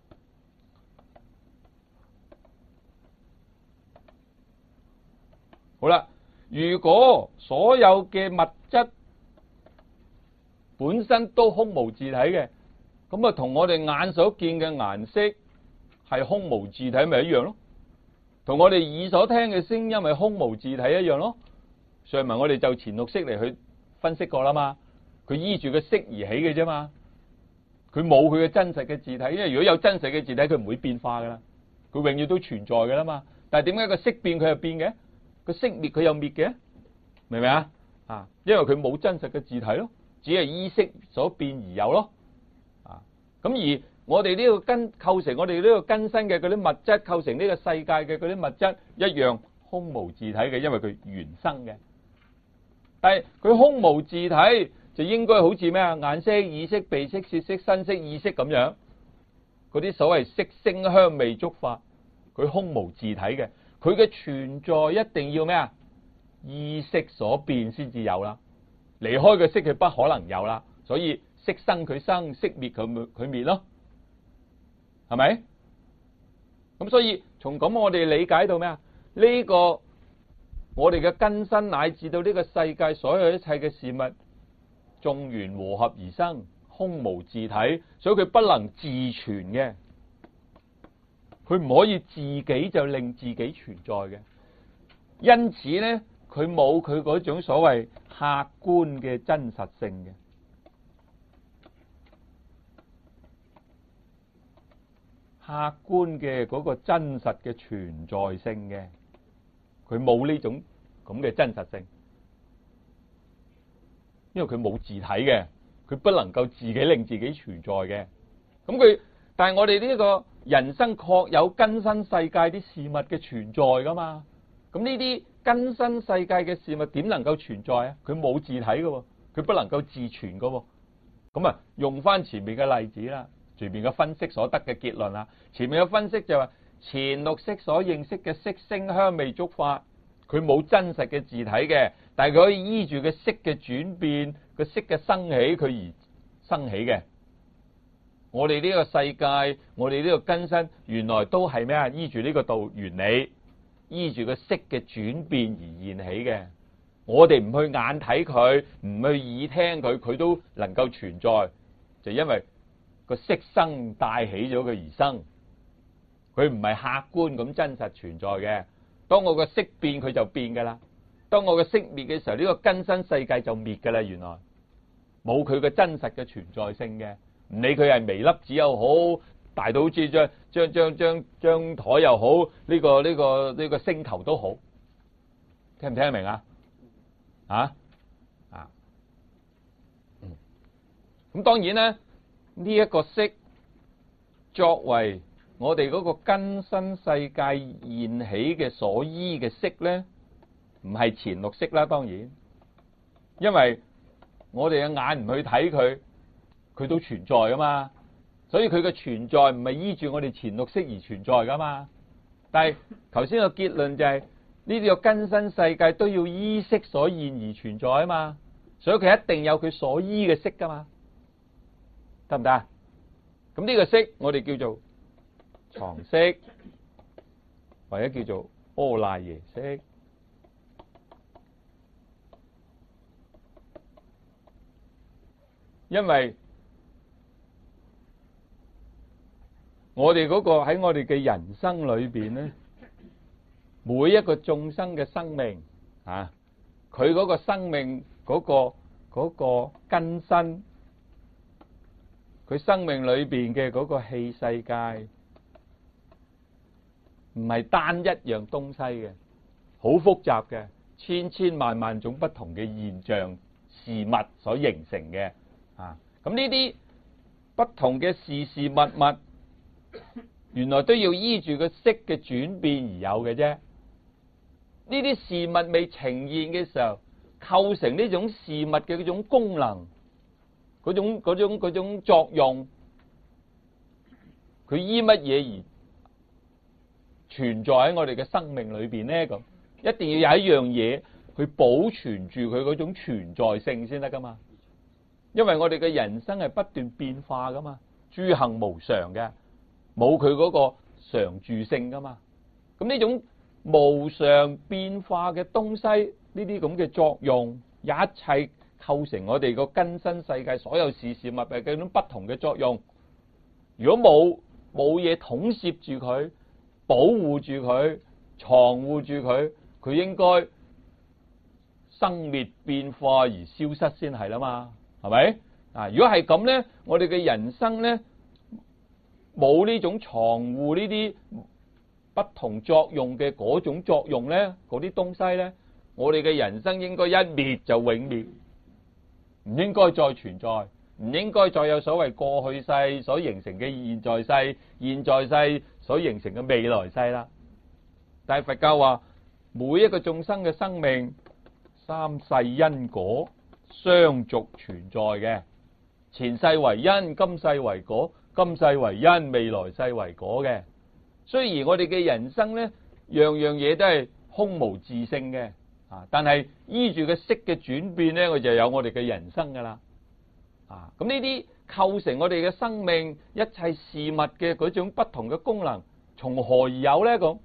Speaker 1: 好啦，如果所有嘅物質本身都空無自體嘅，咁啊，同我哋眼所見嘅顏色係空無自體，咪一樣咯？同我哋耳所聽嘅聲音咪空無自體一樣咯？上文我哋就前六識嚟去分析過啦嘛，佢依住個色而起嘅啫嘛，佢冇佢嘅真實嘅自體，因為如果有真實嘅自體，佢唔會變化噶啦，佢永遠都存在噶啦嘛。但係點解個色變佢又變嘅？個色滅佢又滅嘅？明唔明啊？啊，因為佢冇真實嘅自體咯，只係依色所變而有咯。咁而我哋呢個根構成我哋呢個根身嘅嗰啲物質，構成呢個世界嘅嗰啲物質一樣空無自體嘅，因為佢緣生嘅。但係佢空無自體就應該好似咩啊？眼識、耳識、鼻識、舌識、身識、意識咁樣，嗰啲所謂色聲香味觸法，佢空無自體嘅，佢嘅存在一定要咩啊？意識所變先至有啦，離開個色佢不可能有啦，所以。色生佢生，色滅佢佢滅咯，係咪？咁所以從咁我哋理解到咩啊？呢個我哋嘅根身乃至到呢個世界所有一切嘅事物，眾緣和合而生，空無自體，所以佢不能自存嘅，佢唔可以自己就令自己存在嘅。因此咧，佢冇佢嗰種所謂客觀嘅真實性嘅。客觀嘅嗰個真實嘅存在性嘅，佢冇呢種咁嘅真實性，因為佢冇自體嘅，佢不能夠自己令自己存在嘅。咁佢，但係我哋呢個人生確有根身世界啲事物嘅存在噶嘛？咁呢啲更新世界嘅事物點能夠存在啊？佢冇自體嘅喎，佢不能夠自存嘅喎。咁啊，用翻前面嘅例子啦，前面嘅分析所得嘅結論啦。前面嘅分析就話，前六識所認識嘅色聲香味觸法，佢冇真實嘅自體嘅，但係佢可以依住個色嘅轉變，個色嘅生起，佢而生起嘅。我哋呢個世界，我哋呢個更新，原來都係咩啊？依住呢個道原理，依住個色嘅轉變而現起嘅。我哋唔去眼睇佢，唔去耳聽佢，佢都能夠存在，就因為個色生帶起咗佢而生。佢唔係客觀咁真實存在嘅。當我個色變，佢就變噶啦。當我個色滅嘅時候，呢個更新世界就滅噶啦。原來冇佢嘅真實嘅存在性嘅。唔理佢係微粒子又好，大到好似張張張張張台又好，呢個呢個呢個星球都好，聽唔聽得明啊？啊啊，嗯，咁當然咧，呢一個色作為我哋嗰個更新世界現起嘅所依嘅色咧，唔係前六識啦，當然，因為我哋嘅眼唔去睇佢。佢都存在噶嘛，所以佢嘅存在唔係依住我哋前六識而存在噶嘛。但係頭先個結論就係呢啲個更新世界都要依色所現而存在啊嘛，所以佢一定有佢所依嘅色噶嘛，得唔得啊？咁呢個色我哋叫做床色，或者叫做阿賴耶識。因為我哋嗰個喺我哋嘅人生裏邊咧，每一個眾生嘅生命啊，佢嗰個生命嗰個嗰個更新，佢生命裏邊嘅嗰個器世界，唔係單一樣東西嘅，好複雜嘅，千千萬萬種不同嘅現象事物所形成嘅啊。咁呢啲不同嘅事事物物，原來都要依住個色嘅轉變而有嘅啫。呢啲事物未呈現嘅時候，構成呢種事物嘅嗰種功能，嗰種嗰種嗰種作用，佢依乜嘢而存在喺我哋嘅生命裏邊呢？咁一定要有一樣嘢去保存住佢嗰種存在性先得噶嘛。因為我哋嘅人生係不斷變化噶嘛，諸行無常嘅。冇佢嗰個常住性噶嘛，咁呢種無常變化嘅東西，呢啲咁嘅作用，一切構成我哋個更新世界所有事事物嘅嗰種不同嘅作用。如果冇冇嘢統攝住佢，保護住佢，藏護住佢，佢應該生滅變化而消失先係啦嘛，係咪？啊，如果係咁咧，我哋嘅人生咧，冇呢種藏護呢啲不同作用嘅嗰種作用咧，嗰啲東西咧，我哋嘅人生應該一滅就永滅，唔應該再存在，唔應該再有所謂過去世所形成嘅現在世、現在世所形成嘅未來世啦。但係佛教話，每一個眾生嘅生命，三世因果相續存在嘅，前世為因，今世為果。今世為因，未來世為果嘅。雖然我哋嘅人生咧，樣樣嘢都係空無自性嘅，啊，但係依住個色嘅轉變咧，我就有我哋嘅人生噶啦，啊，咁呢啲構成我哋嘅生命一切事物嘅嗰種不同嘅功能，從何而有咧？咁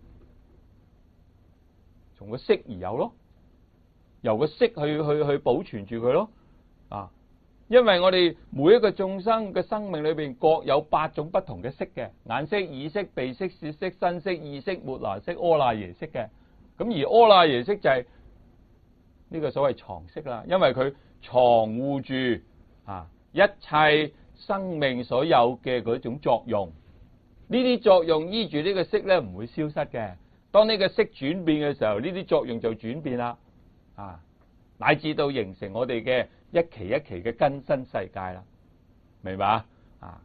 Speaker 1: 從個色而有咯，由個色去去去保存住佢咯，啊。因為我哋每一個眾生嘅生命裏邊各有八種不同嘅色嘅，眼色、耳色、鼻色、舌色、身色、意識、末那識、阿賴耶識嘅。咁而阿賴耶識就係呢個所謂藏識啦，因為佢藏護住啊一切生命所有嘅嗰種作用。呢啲作用依住呢個色咧唔會消失嘅。當呢個色轉變嘅時候，呢啲作用就轉變啦，啊，乃至到形成我哋嘅一期一期嘅更新世界啦，明白啊？啊，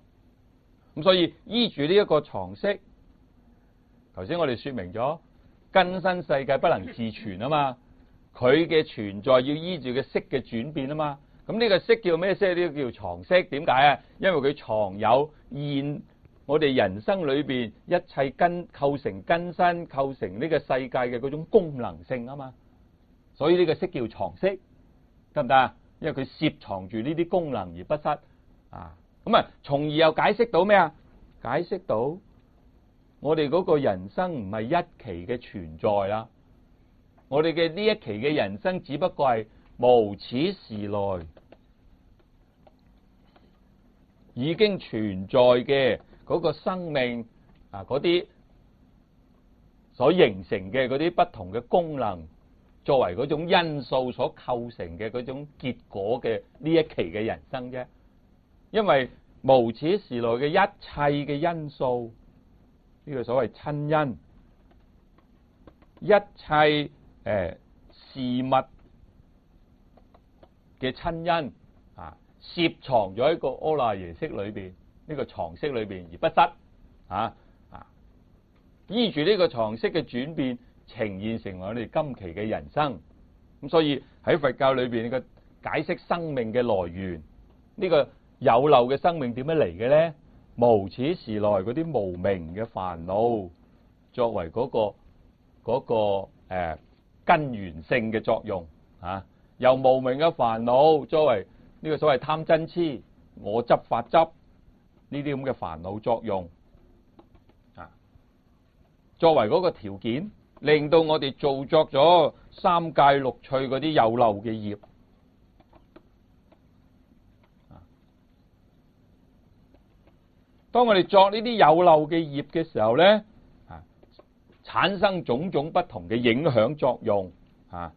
Speaker 1: 咁所以依住呢一個藏識，頭先我哋說明咗根生世界不能自存啊嘛，佢嘅存在要依住嘅色嘅轉變啊嘛。咁呢個色叫咩色？呢個叫藏色。點解啊？因為佢藏有現我哋人生裏邊一切根構成根生構成呢個世界嘅嗰種功能性啊嘛。所以呢個色叫藏色，得唔得啊？因為佢攝藏住呢啲功能而不失啊。咁啊，從而又解釋到咩啊？解釋到我哋嗰個人生唔係一期嘅存在啦。我哋嘅呢一期嘅人生只不過係無始時來已經存在嘅嗰個生命啊，嗰啲所形成嘅嗰啲不同嘅功能，作為嗰種因素所構成嘅嗰種結果嘅呢一期嘅人生啫。因為無始時來嘅一切嘅因素，呢個所謂親因，一切誒事物嘅親因啊，攝藏咗喺個阿賴耶識裏邊，呢個藏識裏邊而不失啊啊，依住呢個藏識嘅轉變，呈現成為我哋今期嘅人生。咁所以喺佛教裏邊嘅解釋生命嘅來源，呢個有漏嘅生命點樣嚟嘅咧？無始時來嗰啲無明嘅煩惱，作為嗰個嗰個誒根源性嘅作用啊，由無明嘅煩惱作為呢個所謂貪嗔癡我執法執呢啲咁嘅煩惱作用啊，作為嗰個條件，令到我哋造作咗三界六趣嗰啲有漏嘅業。當我哋作呢啲有漏嘅業嘅時候咧，啊，產生種種不同嘅影響作用，啊，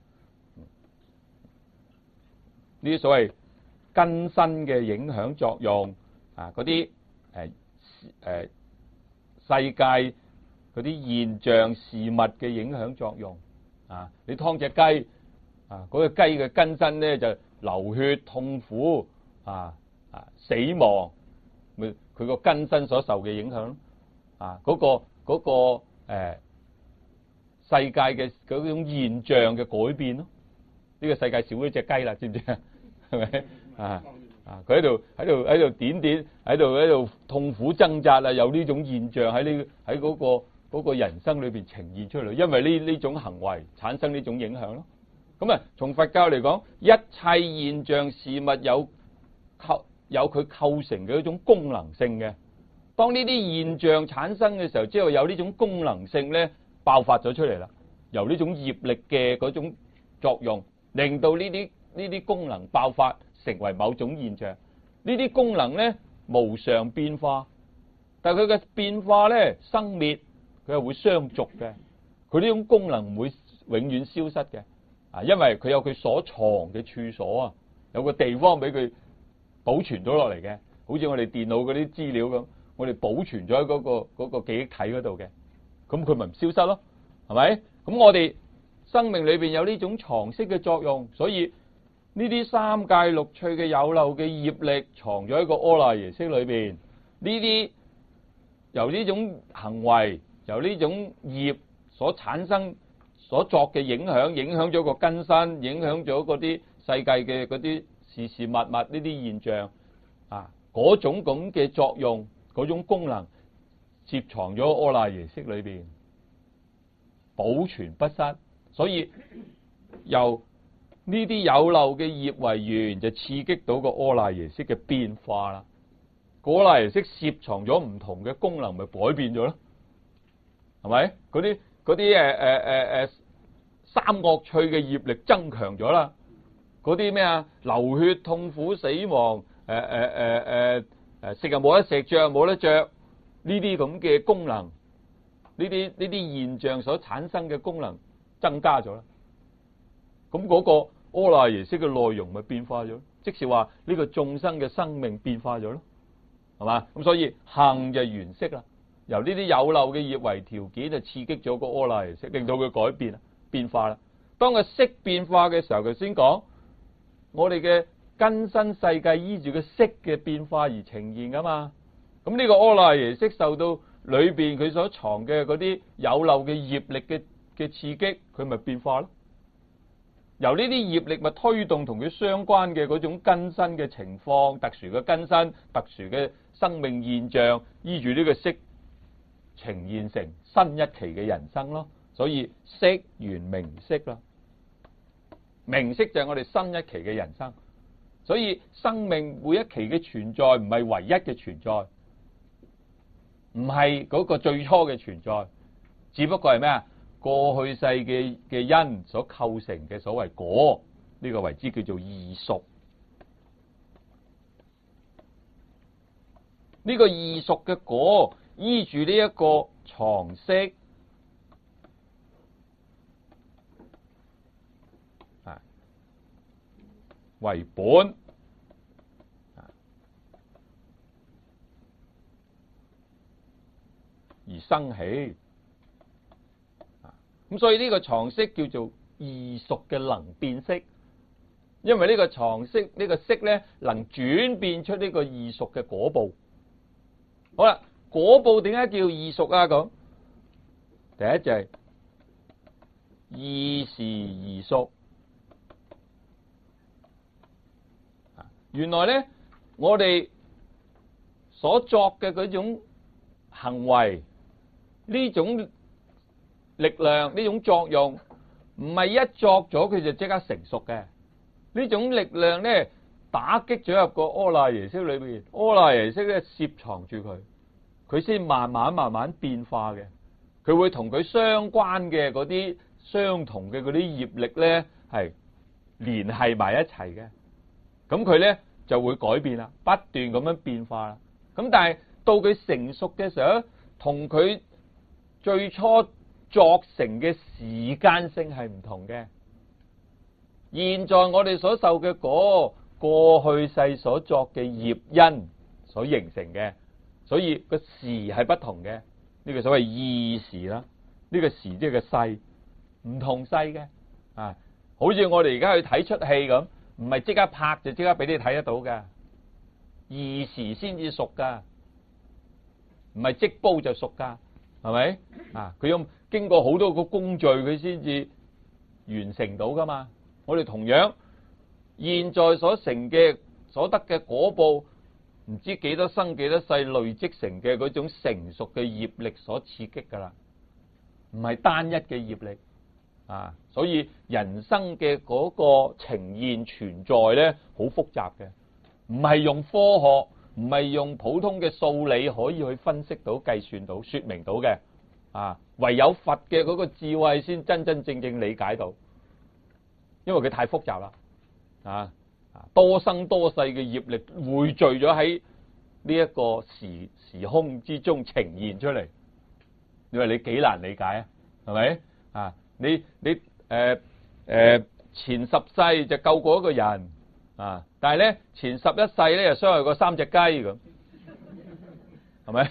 Speaker 1: 呢啲所謂根身嘅影響作用，啊，嗰啲誒誒世界嗰啲現象事物嘅影響作用，啊，你劏隻雞，啊，嗰個雞嘅根身咧就流血痛苦，啊啊死亡。佢個根身所受嘅影響，啊，嗰、嗰個嗰、嗰個、呃、世界嘅嗰種現象嘅改變咯。呢、呢個世界少咗隻雞啦，知唔知啊？係咪啊？啊！佢喺度喺度喺度點點喺度喺度痛苦掙扎啊！有呢種現象喺呢喺嗰個嗰個人生裏邊呈現出嚟，因為呢呢種行為產生呢種影響咯。咁啊，從佛教嚟講，一切現象事物有構有佢構成嘅一種功能性嘅。當呢啲現象產生嘅時候，之後有呢種功能性咧爆發咗出嚟啦。由呢種業力嘅嗰種作用，令到呢啲呢啲功能爆發成為某種現象。呢啲功能咧無常變化，但係佢嘅變化咧生滅，佢係會相續嘅。佢呢種功能唔會永遠消失嘅。啊，因為佢有佢所藏嘅處所啊，有個地方俾佢保存咗落嚟嘅，好似我哋電腦嗰啲資料咁，我哋保存咗喺嗰個嗰個記憶體嗰度嘅，咁佢咪唔消失咯，係咪？咁我哋生命裏邊有呢種藏識嘅作用，所以呢啲三界六趣嘅有漏嘅業力藏咗喺個阿賴耶識裏邊，呢啲由呢種行為由呢種業所產生所作嘅影響，影響咗個根身，影響咗嗰啲世界嘅嗰啲事事物物呢啲現象啊，嗰種咁嘅作用，嗰種功能攝藏咗阿賴耶識裏邊，保存不失。所以由呢啲有漏嘅業為緣，就刺激到個阿賴耶識嘅變化啦。個阿賴耶識攝藏咗唔同嘅功能，咪改變咗咯，係咪？嗰啲嗰啲誒誒誒誒三惡趣嘅業力增強咗啦，嗰啲咩啊流血痛苦死亡誒誒誒誒誒食又冇得食，着又冇得着，呢啲咁嘅功能，呢啲呢啲現象所產生嘅功能增加咗啦，咁嗰個阿賴耶識嘅內容咪變化咗，即是話呢個眾生嘅生命變化咗咯，係嘛？咁所以行就緣識啦。由呢啲有漏嘅業為條件，就刺激咗個阿賴耶識，令到佢改變變化啦。當個識變化嘅時候，佢先講我哋嘅根身世界依住個識嘅變化而呈現噶嘛。咁呢個阿賴耶識受到裏邊佢所藏嘅嗰啲有漏嘅業力嘅嘅刺激，佢咪變化咯。由呢啲業力咪推動同佢相關嘅嗰種更新嘅情況，特殊嘅更新，特殊嘅生命現象，依住呢個色呈現成新一期嘅人生咯。所以色緣名色啦，名色就係我哋新一期嘅人生。所以生命每一期嘅存在唔係唯一嘅存在，唔係嗰個最初嘅存在，只不過係咩啊？過去世嘅嘅因所構成嘅所謂果，呢個為之叫做異熟。呢個異熟嘅果依住呢一個藏識啊為本而生起。咁所以呢個藏識叫做異熟嘅能變識，因為呢個藏識呢個識咧能轉變出呢個異熟嘅果報。好啦，果報點解叫異熟啊？咁第一就係異時異熟。原來咧我哋所作嘅嗰種行為，呢種力量，呢種作用唔係一作咗佢就即刻成熟嘅。呢種力量咧打擊咗入個阿賴耶識裏邊，阿賴耶識咧攝藏住佢，佢先慢慢慢慢變化嘅。佢會同佢相關嘅嗰啲相同嘅嗰啲業力咧係聯繫埋一齊嘅，咁佢咧就會改變啦，不斷咁樣變化啦。咁但係到佢成熟嘅時候，同佢最初作成嘅時間性係唔同嘅。現在我哋所受嘅果，過去世所作嘅業因所形成嘅，所以個時係不同嘅。呢個所謂異時啦，呢個時即係個世唔同世嘅啊。好似我哋而家去睇出戲咁，唔係即刻拍就即刻俾你睇得到嘅，異時先至熟噶，唔係即煲就熟噶，係咪啊？佢要經過好多個工序，佢先至完成到噶嘛。我哋同樣現在所成嘅所得嘅果報，唔知幾多生幾多世累積成嘅嗰種成熟嘅業力所刺激噶啦，唔係單一嘅業力啊。所以人生嘅嗰個呈現存在咧，好複雜嘅，唔係用科學，唔係用普通嘅數理可以去分析到、計算到、說明到嘅啊。唯有佛嘅嗰個智慧先真真正正理解到，因為佢太複雜啦啊。多生多世嘅業力匯聚咗喺呢一個時時空之中呈現出嚟，你話你幾難理解啊？係咪啊？你你誒誒、呃呃、前十世就救過一個人啊，但係咧前十一世咧又傷害過三隻雞咁，係咪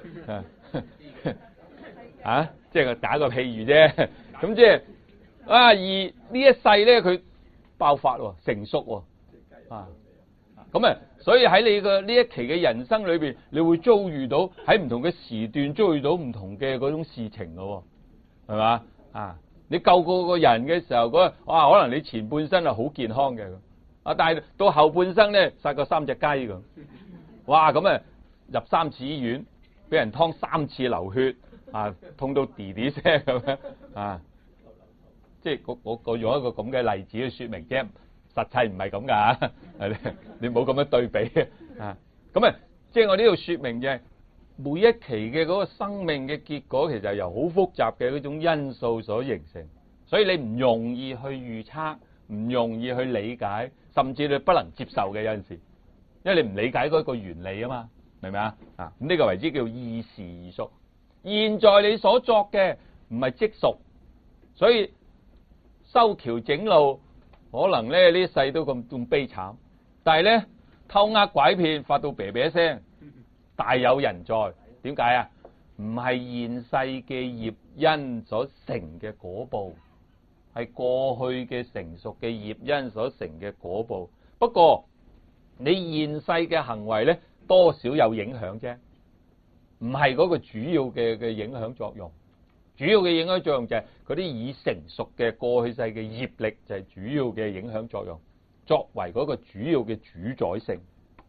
Speaker 1: 啊？即係打個譬喻啫。咁即係啊，而呢一世咧佢爆發喎，成熟喎。啊，咁啊，所以喺你嘅呢一期嘅人生裏邊，你會遭遇到喺唔同嘅時段遭遇到唔同嘅嗰種事情嘅，係嘛啊？你救過個人嘅時候，嗰哇可能你前半生係好健康嘅，啊，但係到後半生咧殺過三隻雞咁，哇咁啊入三次醫院，俾人劏三次流血，啊痛到滴滴聲咁樣啊，即係我我我用一個咁嘅例子去說明啫。實際唔係咁噶，你唔好咁樣對比啊！咁啊，即係我呢度說明嘅每一期嘅嗰個生命嘅結果，其實係由好複雜嘅嗰種因素所形成，所以你唔容易去預測，唔容易去理解，甚至你不能接受嘅有陣時，因為你唔理解嗰個原理啊嘛，明唔明啊？啊，咁呢個為之叫異時異熟。現在你所作嘅唔係即熟，所以修橋整路。可能咧呢世都咁咁悲慘，但係咧偷呃拐騙發到啤啤聲，大有人在。點解啊？唔係現世嘅業因所成嘅果報，係過去嘅成熟嘅業因所成嘅果報。不過你現世嘅行為咧，多少有影響啫，唔係嗰個主要嘅嘅影響作用。 主要嘅影響作用就係嗰啲已成熟嘅過去世嘅業力就係主要嘅影響作用，作為嗰個主要嘅主宰性。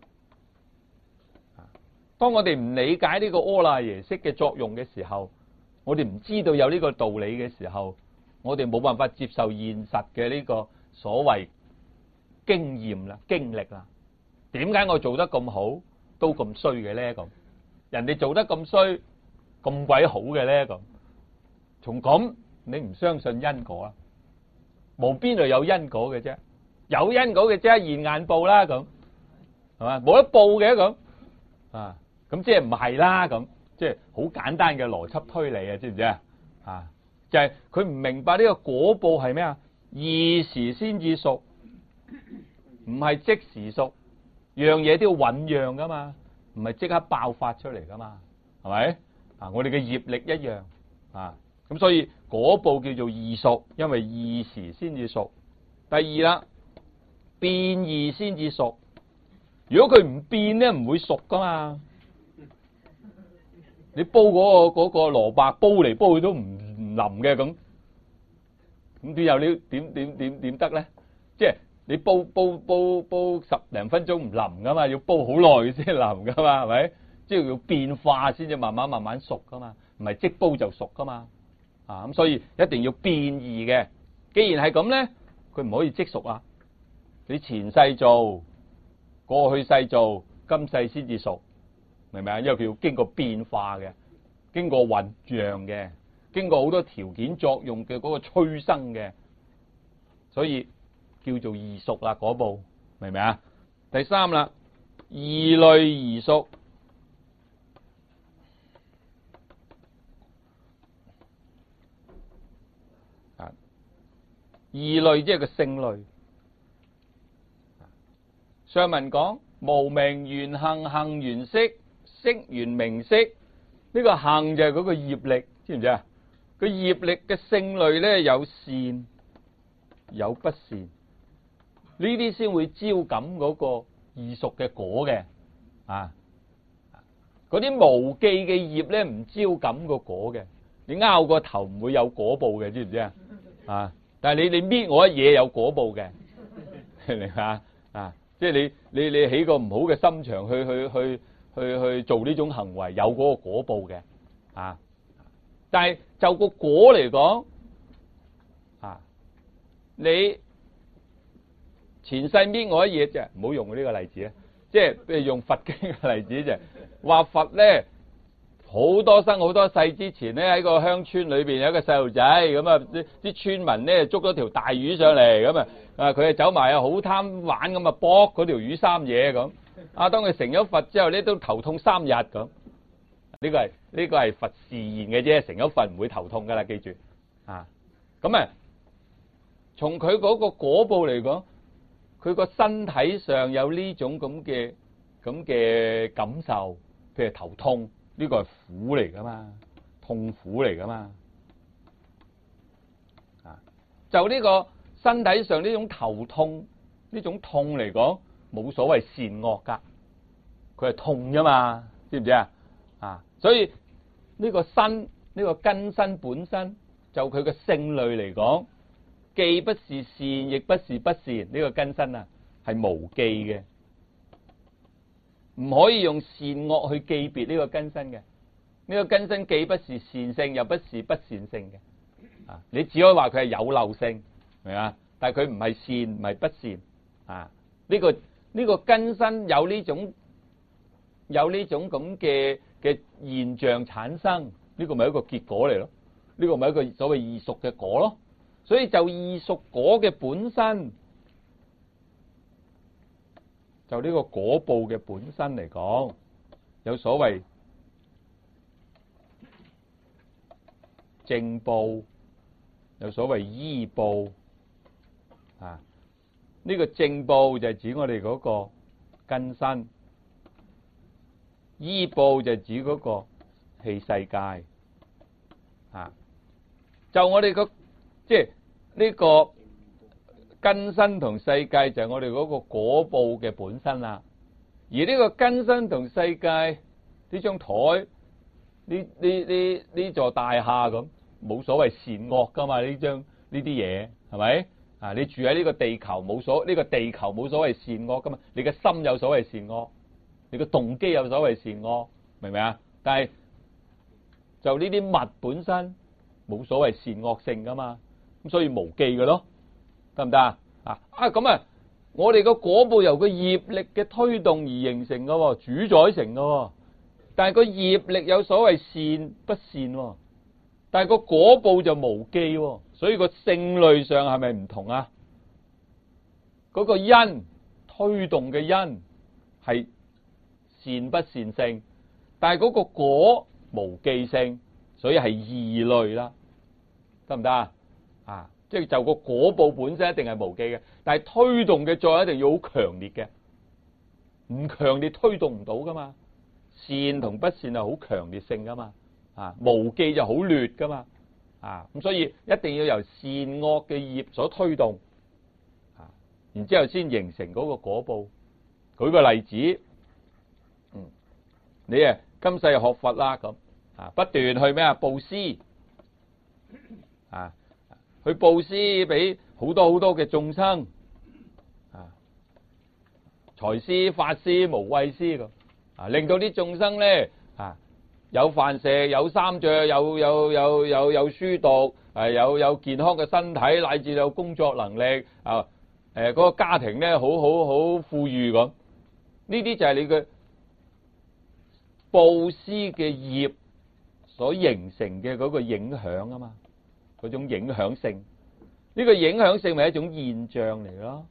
Speaker 1: 當我哋唔理解呢個阿賴耶識嘅作用嘅時候，我哋唔知道有呢個道理嘅時候，我哋冇辦法接受現實嘅呢個所謂經驗啦、經歷啦。點解我做得咁好都咁衰嘅咧？咁人哋做得咁衰咁鬼好嘅咧？咁從咁你唔相信因果啊？冇邊度有因果嘅啫？有因果嘅即係現眼報啦，咁係嘛？冇得報嘅咁啊？咁即係唔係啦？咁即係好簡單嘅邏輯推理啊？知唔知啊？啊，就係佢唔明白呢個果報係咩啊？二時先至熟，唔係即時熟，樣嘢都要醞釀噶嘛，唔係即刻爆發出嚟噶嘛，係咪啊？我哋嘅業力一樣啊，咁所以果報叫做二熟，因為二時先至熟。第二啦，變異先至熟，如果佢唔變咧，唔會熟噶嘛。你煲嗰個嗰個蘿蔔煲嚟煲去都唔唔腍嘅，咁咁點有呢？點點點點得咧？即係你煲煲煲煲十零分鐘唔腍噶嘛，要煲好耐先腍噶嘛，係咪？即係要變化先至慢慢慢慢熟噶嘛，唔係即煲就熟噶嘛。啊，咁所以一定要變異嘅。既然係咁咧，佢唔可以即熟啊。你前世做，過去世做，今世先至熟。明唔明啊？因為佢要經過變化嘅，經過醞釀嘅，經過好多條件作用嘅嗰個催生嘅，所以叫做異熟啦。嗰部明唔明啊？第三啦，異類異熟啊，異類即係個性類。上文講無明緣行，行緣識。識緣名色，呢個行就係嗰個業力，知唔知啊？個業力嘅性類咧，有善有不善，呢啲先會招感嗰個異熟嘅果嘅啊。嗰啲無記嘅業咧，唔招感個果嘅，你拗個頭唔會有果報嘅，知唔知啊？啊！但係你你搣我一嘢有果報嘅，明唔明啊？啊！即係你你你起個唔好嘅心腸去去去。去去做呢種行為有嗰個果報嘅啊，但係就個果嚟講啊，你前世搣我一嘢啫，唔好用呢個例子啊，即係譬如用佛經嘅例子啫，話佛咧好多生好多世之前咧喺個鄉村裏邊有一個細路仔咁啊，啲啲村民咧捉咗條大魚上嚟咁啊，啊佢啊走埋啊好貪玩咁啊，剝嗰條魚三嘢咁。啊！當佢成咗佛之後咧，都頭痛三日咁。呢個係呢個係佛示現嘅啫，成咗佛唔會頭痛噶啦，記住啊！咁啊，從佢嗰個果報嚟講，佢個身體上有呢種咁嘅咁嘅感受，譬如頭痛，呢個係苦嚟噶嘛，痛苦嚟噶嘛。啊！就呢個身體上呢種頭痛呢種痛嚟講。冇所謂善惡噶，佢係痛啫嘛，知唔知啊？啊，所以呢個身呢、呢個根身本身就佢個性類嚟講，既不是善，亦不是不善。呢、呢個根身啊，係無記嘅，唔可以用善惡去記別呢個根身嘅。呢、呢個根身既不是善性，又不是不善性嘅。啊，你只可以話佢係有漏性，明嘛？但係佢唔係善，唔係不善。啊，呢、呢個。呢個根身有呢種有呢種咁嘅嘅現象產生，呢個咪一個結果嚟咯？呢個咪一個所謂異熟嘅果咯？所以就異熟果嘅本身，就呢個果報嘅本身嚟講，有所謂正報，有所謂依報啊。呢個正報就係指我哋嗰個根身，依報就係指嗰個器世界啊。就我哋個即係呢個根身同世界就係我哋嗰個果報嘅本身啦。而呢個根身同世界呢張台呢呢呢呢座大廈咁， 冇所謂善惡噶嘛，呢張呢啲嘢係咪啊？你住喺呢個地球冇所呢個地球冇所謂善惡噶嘛，你嘅心有所謂善惡，你嘅動機有所謂善惡，明唔明啊？但係就呢啲物本身冇所謂善惡性噶嘛，咁所以無記嘅咯，得唔得啊？啊啊咁啊！我哋個果報由個業力嘅推動而形成嘅，主宰成嘅。但係個業力有所謂善不善，但係個果報就無記，所以個性類上係咪唔同啊？嗰個因推動嘅因係善不善性，但係嗰個果無記性，所以係異類啦，得唔得啊？啊！即係就個果報本身一定係無記嘅，但係推動嘅作用一定要好強烈嘅，唔強烈推動唔到噶嘛。善同不善係好強烈性噶嘛，啊無記就好劣噶嘛，啊咁所以一定要由善惡嘅業所推動，啊然之後先形成嗰個果報。舉個例子，嗯，你啊今世學佛啦咁，啊不斷去咩啊布施，啊。去布施俾好多好多嘅眾生，啊，財施、法施、無畏施咁，啊，令到啲眾生咧，啊，有飯食、有衫着、有有有有有書讀，誒，有有健康嘅身體，乃至有工作能力，啊，誒，嗰個家庭咧，好好好富裕咁，呢啲就係你嘅布施嘅業所形成嘅嗰個影響啊嘛。嗰種影響性，呢、這個影響性咪一種現象嚟咯。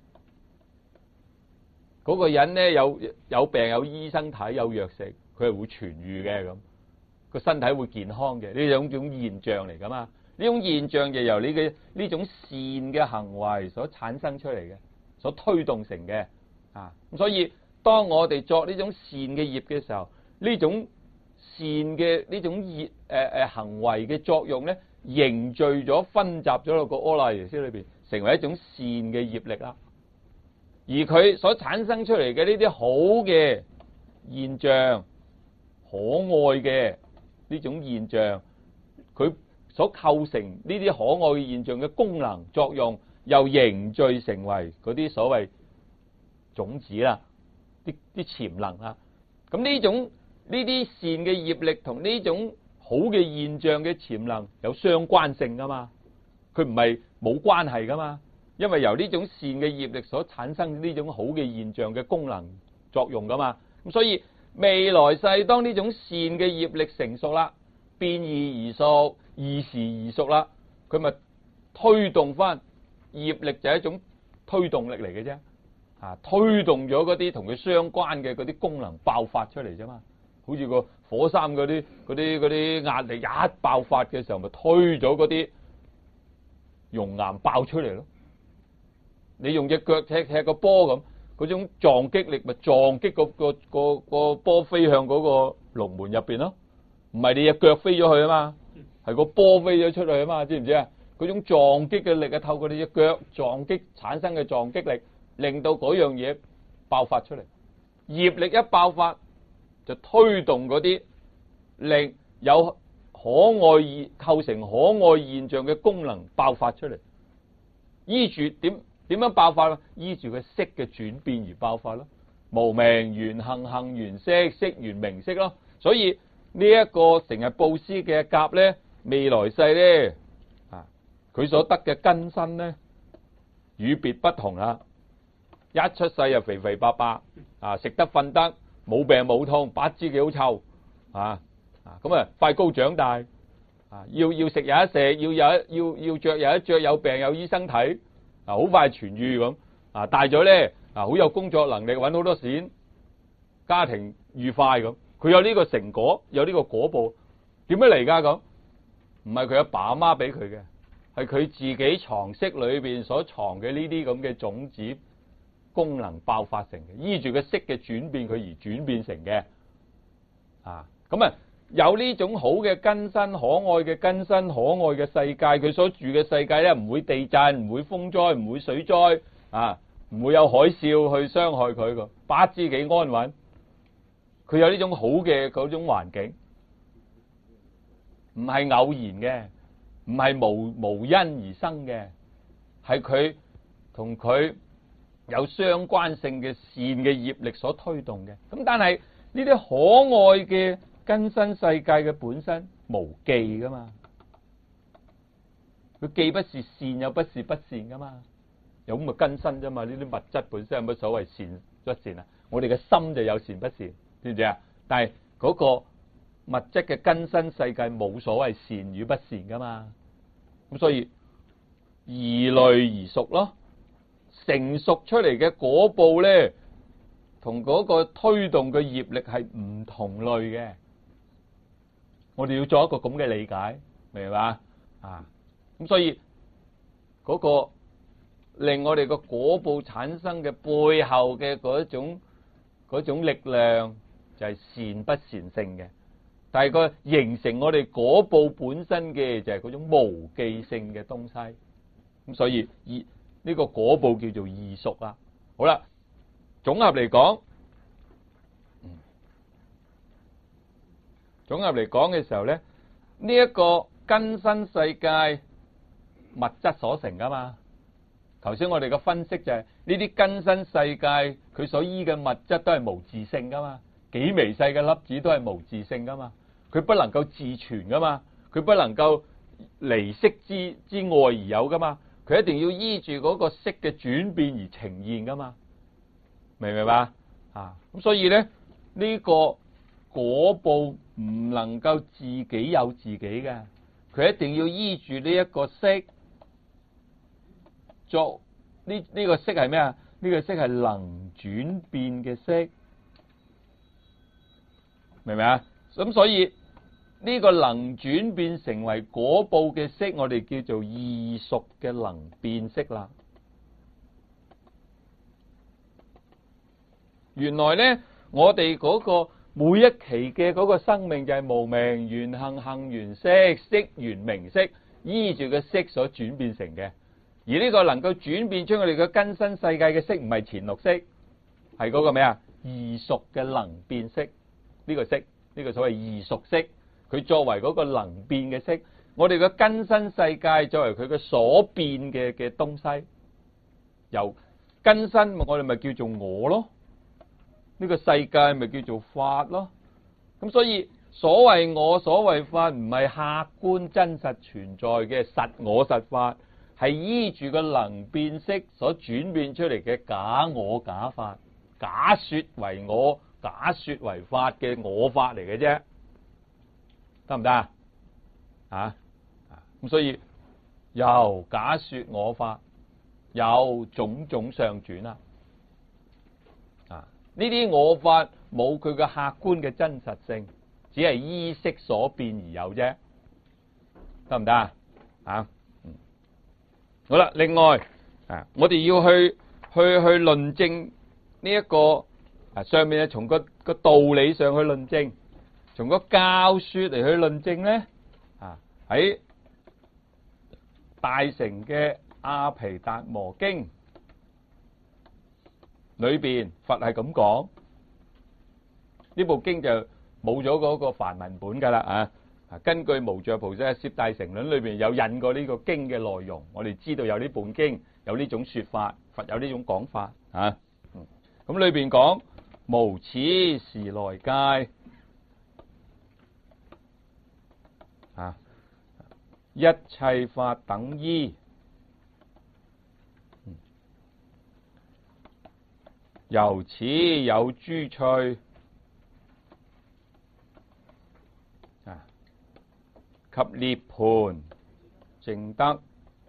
Speaker 1: 嗰、那個人咧有有病有醫生睇有藥食，佢係會痊愈嘅咁，個身體會健康嘅，呢種種現象嚟噶嘛。呢種現象就由你嘅呢種善嘅行為所產生出嚟嘅，所推動成嘅啊。咁所以當我哋作呢種善嘅業嘅時候，呢種善嘅呢種業誒誒行為嘅作用咧，凝聚咗、分集咗落個阿賴耶識裏邊，成為一種善嘅業力啦。而佢所產生出嚟嘅呢啲好嘅現象、可愛嘅呢種現象，佢所構成呢啲可愛嘅現象嘅功能作用，又凝聚成為嗰啲所謂種子啦，啲啲潛能啦。咁呢種呢啲善嘅業力同呢種好嘅現象嘅潛能有相關性噶嘛？佢唔係冇關係噶嘛？因為由呢種善嘅業力所產生呢種好嘅現象嘅功能作用噶嘛。咁所以未來世當呢種善嘅業力成熟啦，變異而熟，異時而熟啦，佢咪推動翻業力就係一種推動力嚟嘅啫。啊，推動咗嗰啲同佢相關嘅嗰啲功能爆發出嚟啫嘛。好似個火山嗰啲嗰啲嗰啲壓力一爆發嘅時候，咪推咗嗰啲熔岩爆出嚟咯。你用隻腳踢踢個波咁，嗰種撞擊力咪撞擊個個個個波飛向嗰個龍門入邊咯。唔係你隻腳飛咗去啊嘛，係個波飛咗出去啊嘛，知唔知啊？嗰種撞擊嘅力啊，透過你隻腳撞擊產生嘅撞擊力，令到嗰樣嘢爆發出嚟。業力一爆發，就推動嗰啲令有可愛現構成可愛現象嘅功能爆發出嚟。依住點點樣爆發？依住個色嘅轉變而爆發咯。無明緣行，行緣色，色緣名色咯。所以呢一個成日布施嘅甲咧，未來世咧啊，佢所得嘅根身咧與別不同啊！一出世就肥肥白白啊，食得瞓得，冇病冇痛，八支幾好臭啊！啊咁啊，快高長大啊，要要食有得食，要有要要着有得着，有病有醫生睇啊，好快痊愈咁啊！大咗咧啊，好有工作能力，搵好多錢，家庭愉快咁。佢有呢個成果，有呢個果報，點樣嚟噶咁？唔係佢阿爸阿媽俾佢嘅，係佢自己藏識裏邊所藏嘅呢啲咁嘅種子。功能爆發成嘅，依住個色嘅轉變佢而轉變成嘅，啊，咁啊有呢種好嘅根身，可愛嘅根身，可愛嘅世界，佢所住嘅世界咧唔會地震，唔會風災，唔會水災，啊，唔會有海嘯去傷害佢個，八支幾安穩，佢有呢種好嘅嗰種環境，唔係偶然嘅， 唔係無無因而生嘅，係佢同佢有相關性嘅善嘅業力所推動嘅。咁但係呢啲可愛嘅根身世界嘅本身無記噶嘛，佢既不是善又不是不善噶嘛，有咁嘅根身啫嘛。呢啲物質本身有乜所謂善不善啊？我哋嘅心就有善不善，知唔知啊？但係嗰個物質嘅根身世界冇所謂善與不善噶嘛。咁所以異類而熟咯，成熟出嚟嘅果報咧，同嗰個推動嘅業力係唔同類嘅。我哋要做一個咁嘅理解，明嘛？啊，咁所以嗰個令我哋個果報產生嘅背後嘅嗰種嗰種力量就係善不善性嘅，但係個形成我哋果報本身嘅就係嗰種無記性嘅東西。咁所以呢、這個果報叫做異熟啦。好啦，總合嚟講，總合嚟講嘅時候咧，呢、這、一個根身世界物質所成噶嘛。頭先我哋嘅分析就係呢啲根身世界佢所依嘅物質都係無自性噶嘛，幾微細嘅粒子都係無自性噶嘛，佢不能夠自存噶嘛，佢不能夠離色之之外而有噶嘛，佢一定要依住嗰個色嘅轉變而呈現噶嘛，明唔明白啊？咁所以咧，呢個果報唔能夠自己有自己嘅，佢一定要依住呢一個色作呢呢、呢個色係咩啊？呢、呢個色係能轉變嘅色，明唔明啊？咁所以呢、呢個能轉變成為果報嘅色，我哋叫做異熟嘅能變色啦。原來咧，我哋嗰個每一期嘅嗰個生命就係無明緣行，行緣色，色緣名色，依住個色所轉變成嘅。而呢個能夠轉變出我哋嘅根身世界嘅色，唔係前六色，係嗰個咩啊？異熟嘅能變色，呢、這個色，呢、這個所謂異熟色，佢作為嗰個能變嘅色，我哋嘅根身世界作為佢嘅所變嘅嘅東西，由根身我哋咪叫做我咯，呢、這個世界咪叫做法咯。咁所以所謂我所謂法唔係客觀真實存在嘅實我實法，係依住個能變色所轉變出嚟嘅假我假法，假說為我，假說為法嘅我法嚟嘅啫，得唔得啊？啊，咁所以由假說我法，有種種相轉啦。啊，呢啲我法冇佢嘅客觀嘅真實性，只係依色所變而有啫，得唔得啊？啊？好啦，另外啊，我哋要去去去論證呢一個啊，上面咧從個個道理上去論證，從個教說嚟去論證咧啊，喺大乘嘅阿毗達摩經裏邊，佛係咁講，呢部經就冇咗嗰個梵文本噶啦啊。根據無著菩薩攝大乘論裏邊有引過呢個經嘅內容，我哋知道有呢本經有呢種說法，佛有呢種講法啊。咁裏邊講無始時來界啊，一切法等依，由此有諸趣。及涅槃證得，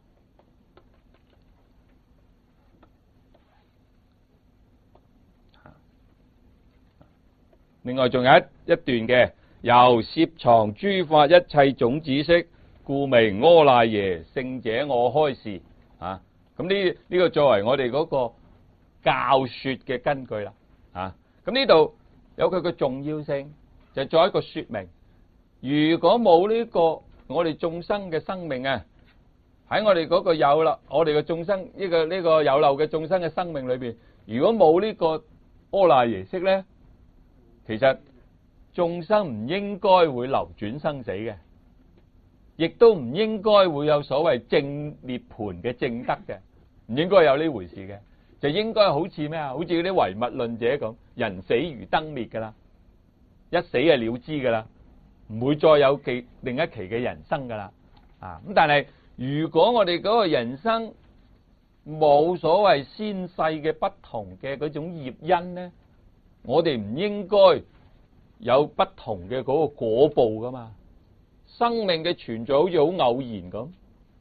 Speaker 1: 另外仲有一一段嘅，由攝藏諸法一切種子識，故名阿賴耶聖者我開示啊。咁呢呢個作為我哋嗰個教說嘅根據啦啊。咁呢度有佢嘅重要性，就作一個說明。如果冇呢個我哋眾生嘅生命啊，喺我哋嗰個有漏，我哋嘅眾生呢個呢個有漏嘅眾生嘅生命裏邊，如果冇呢個阿賴耶識咧，其實眾生唔應該會流轉生死嘅， 亦都唔應該會有所謂正涅槃嘅正德嘅，唔應該有呢回事嘅，就應該好似咩啊？好似嗰啲唯物論者咁，人死如燈滅噶啦，一死就了之噶啦，唔會再有其另一期嘅人生噶啦。啊咁，但係如果我哋嗰個人生冇所謂先世嘅不同嘅嗰種業因咧，我哋唔應該有不同嘅嗰個果報噶嘛。生命嘅存在好似好偶然咁，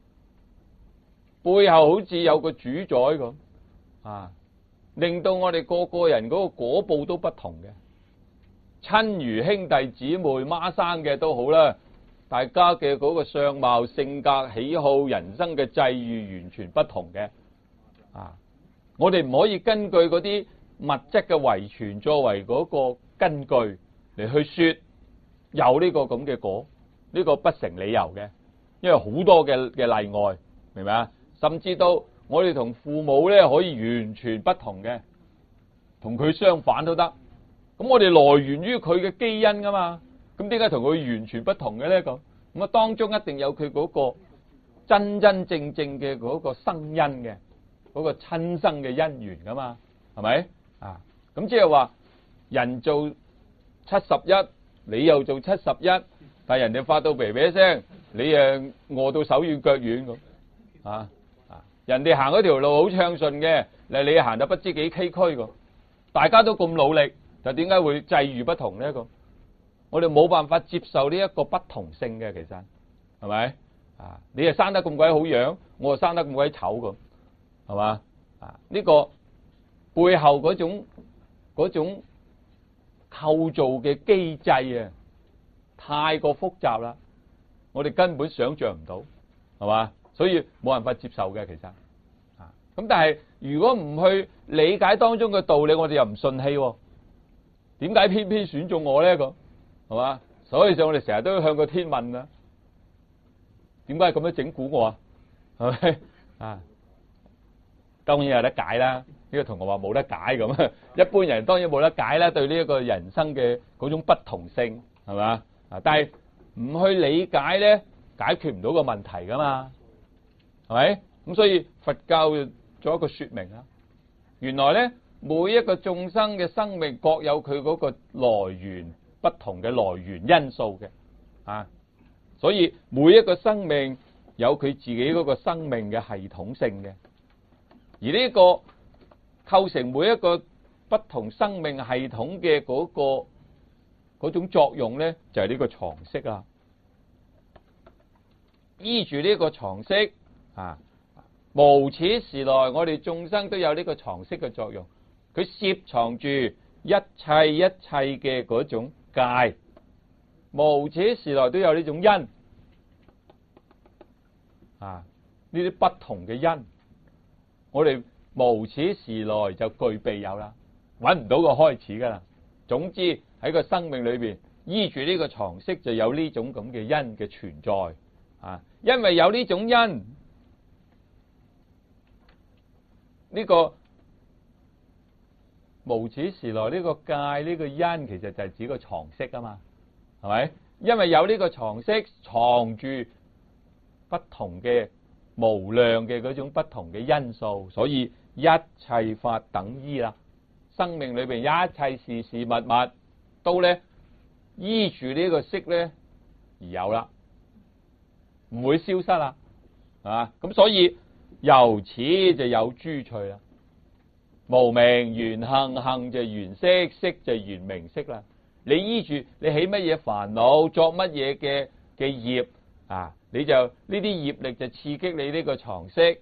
Speaker 1: 背後好似有個主宰咁啊，令到我哋個個人嗰個果報都不同嘅。親如兄弟姊妹孖生嘅都好啦，大家嘅嗰個相貌、性格、喜好、人生嘅際遇完全不同嘅啊！我哋唔可以根據嗰啲物質嘅遺傳作為嗰個根據嚟去說有呢個咁嘅果，呢個不成理由嘅，因為好多嘅嘅例外，明唔明啊？甚至到我哋同父母咧可以完全不同嘅，同佢相反都得。咁我哋來源於佢嘅基因噶嘛，咁點解同佢完全不同嘅咧？咁咁啊，當中一定有佢嗰個真真正正嘅嗰個生因嘅，嗰個親生嘅因緣噶嘛，係咪啊？咁即係話人做七十一，你又做七十一，但係人哋發到鼻鼻聲，你誒餓到手軟腳軟咁啊啊！人哋行嗰條路好暢順嘅，你你行到不知幾崎嶇咁，大家都咁努力。就點解會際遇不同呢？個我哋冇辦法接受呢一個不同性嘅，其實係咪啊？你又生得咁鬼好樣，我又生得咁鬼醜咁，係嘛啊？呢個背後嗰種嗰種構造嘅機制啊，太過複雜啦，我哋根本想象唔到，係嘛？所以冇辦法接受嘅，其實啊。咁但係如果唔去理解當中嘅道理，我哋又唔順氣喎。點解偏偏選中我呢？個係嘛？所以就我哋成日都向個天問啊，點解咁樣整蠱我啊？係咪啊？當然有得解啦。呢個同學話冇得解咁，一般人當然冇得解啦。對呢一個人生嘅嗰種不同性係嘛啊？但係唔去理解咧，解決唔到個問題噶嘛，係咪？咁所以佛教做一個說明啊，原來咧。每一個眾生嘅生命各有佢嗰個來源，不同嘅來源因素嘅啊，所以每一個生命有佢自己嗰個生命嘅系統性嘅，而呢個構成每一個不同生命系統嘅嗰個嗰種作用咧，就係呢個常識啊。依住呢個常識啊，無始時來我哋眾生都有呢個常識嘅作用。佢攝藏住一切一切嘅嗰種界，無始時來都有呢種因啊，呢啲不同嘅因，我哋無始時來就具備有啦，搵唔到個開始噶啦。總之喺個生命裏邊依住呢個常識就有呢種咁嘅因嘅存在啊，因為有呢種因，呢、這個。無始時來呢個界呢個因，其實就係指個常識啊嘛，係咪？因為有呢個常識藏住不同嘅無量嘅嗰種不同嘅因素，所以一切法等依啦。生命裏邊一切事事物物都咧依住呢個識咧而有啦，唔會消失啦，啊咁所以由此就有諸趣啦。無明緣行，行就緣識，識就緣名色啦。你依住你起乜嘢煩惱，作乜嘢嘅嘅業啊？你就呢啲業力就刺激你呢個常識。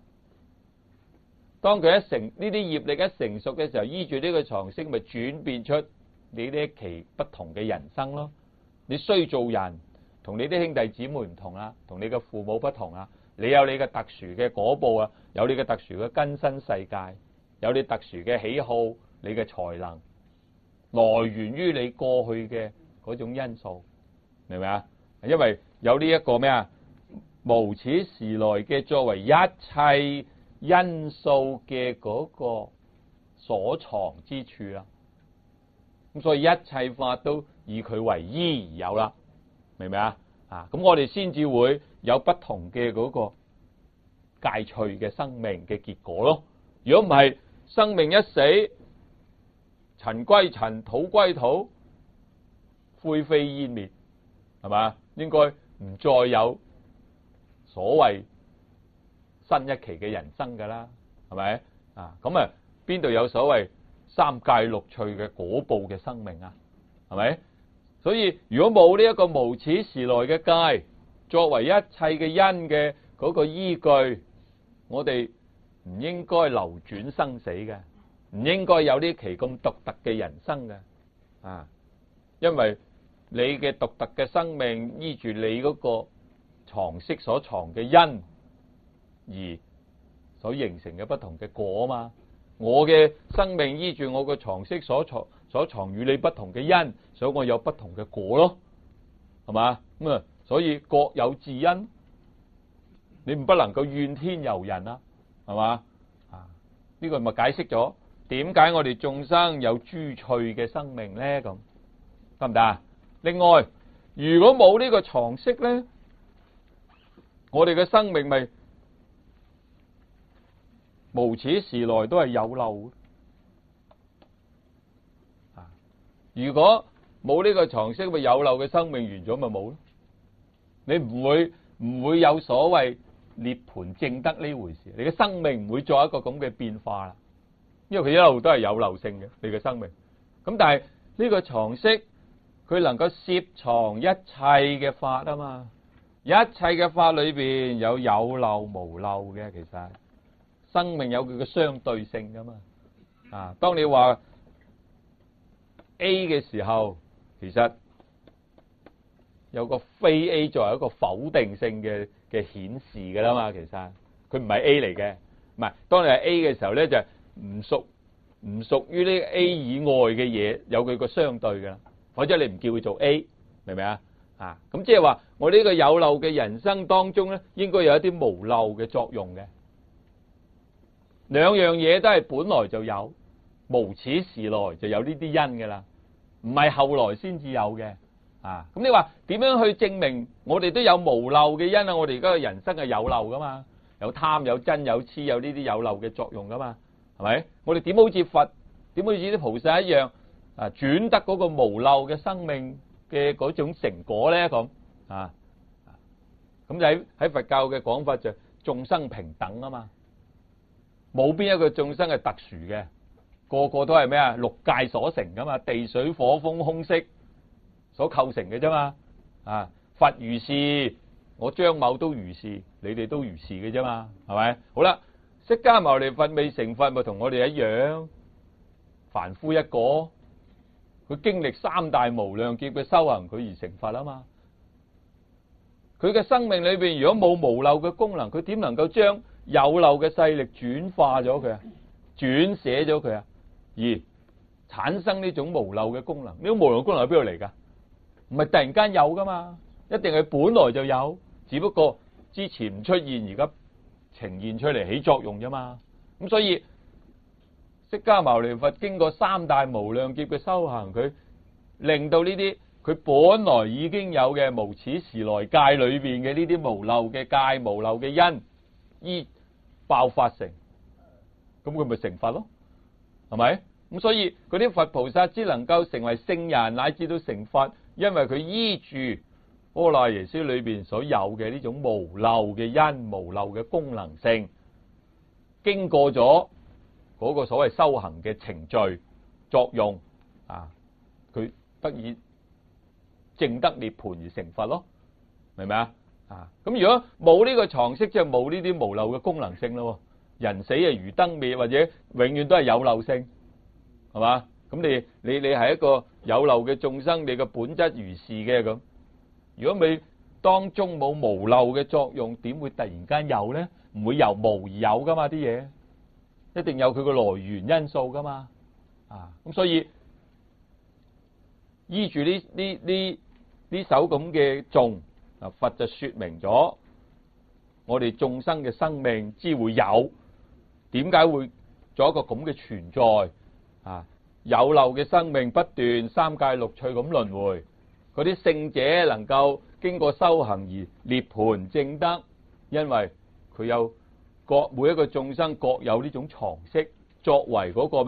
Speaker 1: 當佢一成呢啲業力一成熟嘅時候，依住呢個常識，咪轉變出你呢一期不同嘅人生咯。你需做人，同你啲兄弟姊妹唔同啦，同你嘅父母不同啦。你有你嘅特殊嘅果報啊，有你嘅特殊嘅根身世界。有你特殊嘅喜好，你嘅才能來源於你過去嘅嗰種因素，明唔明啊？因為有呢一個咩啊？無始時來嘅作為一切因素嘅嗰個所藏之處啦。咁所以一切法都以佢為依而有啦，明唔明啊？ 啊，咁我哋先至會有不同嘅嗰個芥脆嘅生命嘅結果咯。如果唔係，生命一死，塵歸塵，土歸土，灰飛煙滅，係嘛？應該唔再有所謂新一期嘅人生噶啦，係咪？啊，咁啊，邊度有所謂三芥六趣嘅果報嘅生命啊？係咪？所以如果冇呢一個無始時來嘅戒作為一切嘅因嘅嗰個依據，我哋唔應該流轉生死嘅，唔應該有呢期咁獨特嘅人生嘅啊！因為你嘅獨特嘅生命依住你嗰個藏識所藏嘅因而所形成嘅不同嘅果嘛。我嘅生命依住我嘅藏識所藏所藏與你不同嘅因，所以我有不同嘅果咯，係嘛？咁啊，所以各有自因，你唔不能夠怨天尤人啊，係嘛？啊，呢個咪解釋咗點解我哋眾生有諸趣嘅生命咧？咁得唔得啊？另外，如果冇呢個藏識咧，我哋嘅生命咪無始時來都係有漏啊！如果冇呢個藏識，咪有漏嘅生命完咗咪冇咯？你唔會唔會有所謂涅槃證得呢回事？你嘅生命唔會做一個咁嘅變化啦，因為佢一路都係有漏性嘅，你嘅生命。咁但係呢個藏識，佢能夠攝藏一切嘅法啊嘛，一切嘅法裏邊有有漏無漏嘅，其實生命有佢嘅相對性噶嘛。啊，當你話 A 嘅時候，其實有個非 A 作為一個否定性嘅嘅顯示噶啦嘛，其實佢唔係 A 嚟嘅，唔係當你係 A 嘅時候咧，就唔屬唔屬於呢 A 以外嘅嘢，有佢個相對噶啦，否則你唔叫佢做 A， 明唔明啊？啊，咁即係話我呢個有漏嘅人生當中咧，應該有一啲無漏嘅作用嘅，兩樣嘢都係本來就有，無始時來就有呢啲因噶啦，唔係後來先至有嘅。啊，咁你話點樣去證明我哋都有無漏嘅因啊？我哋而家嘅人生係有漏噶嘛，有貪有瞋有痴，有呢啲有漏嘅作用噶嘛，係咪？我哋點好似佛，點好似啲菩薩一樣啊，轉得嗰個無漏嘅生命嘅嗰種成果咧？咁啊，咁就喺喺佛教嘅講法就眾生平等啊嘛，冇邊一個眾生係特殊嘅，個個都係咩啊？六界所成噶嘛，地水火風空色所構成嘅啫嘛，啊，佛如是，我張某都如是，你哋都如是嘅啫嘛，係咪？好啦，釋迦牟尼佛未成佛，咪同我哋一樣，凡夫一個，佢經歷三大無量劫嘅修行，佢而成佛啊嘛。佢嘅生命裏邊，如果冇無漏嘅功能，佢點能夠將有漏嘅勢力轉化咗佢啊，轉寫咗佢啊，而產生呢種無漏嘅功能？呢種無漏功能喺邊度嚟噶？唔係突然間有噶嘛，一定係本來就有，只不過之前唔出現，而家呈現出嚟起作用啫嘛。咁所以釋迦牟尼佛經過三大無量劫嘅修行，佢令到呢啲佢本來已經有嘅無始時來界裏邊嘅呢啲無漏嘅界、無漏嘅因，依爆發成，咁佢咪成佛咯？係咪？咁所以嗰啲佛菩薩只能夠成為聖人，乃至到成佛，因為佢依住阿賴耶識裏邊所有嘅呢種無漏嘅因、無漏嘅功能性，經過咗嗰個所謂修行嘅程序作用啊，佢得以證得涅槃而成佛咯，明唔明啊？啊，咁如果冇呢個藏識，即係冇呢啲無漏嘅功能性咯，人死啊如燈滅，或者永遠都係有漏性。係嘛？咁你你你係一個有漏嘅眾生，你嘅本質如是嘅咁。如果你當中冇無漏嘅作用，點會突然間有咧？唔會由無而有噶嘛，啲嘢一定有佢個來源因素噶嘛。啊，咁所以依住呢呢呢呢首咁嘅頌，啊佛就說明咗我哋眾生嘅生命之會有，點解會做一個咁嘅存在？啊，有漏嘅生命不斷三界六趣咁輪迴， 嗰啲聖者能夠經過修行而涅槃證得，因為佢有各每一個眾生各有呢種常識，作為嗰個咩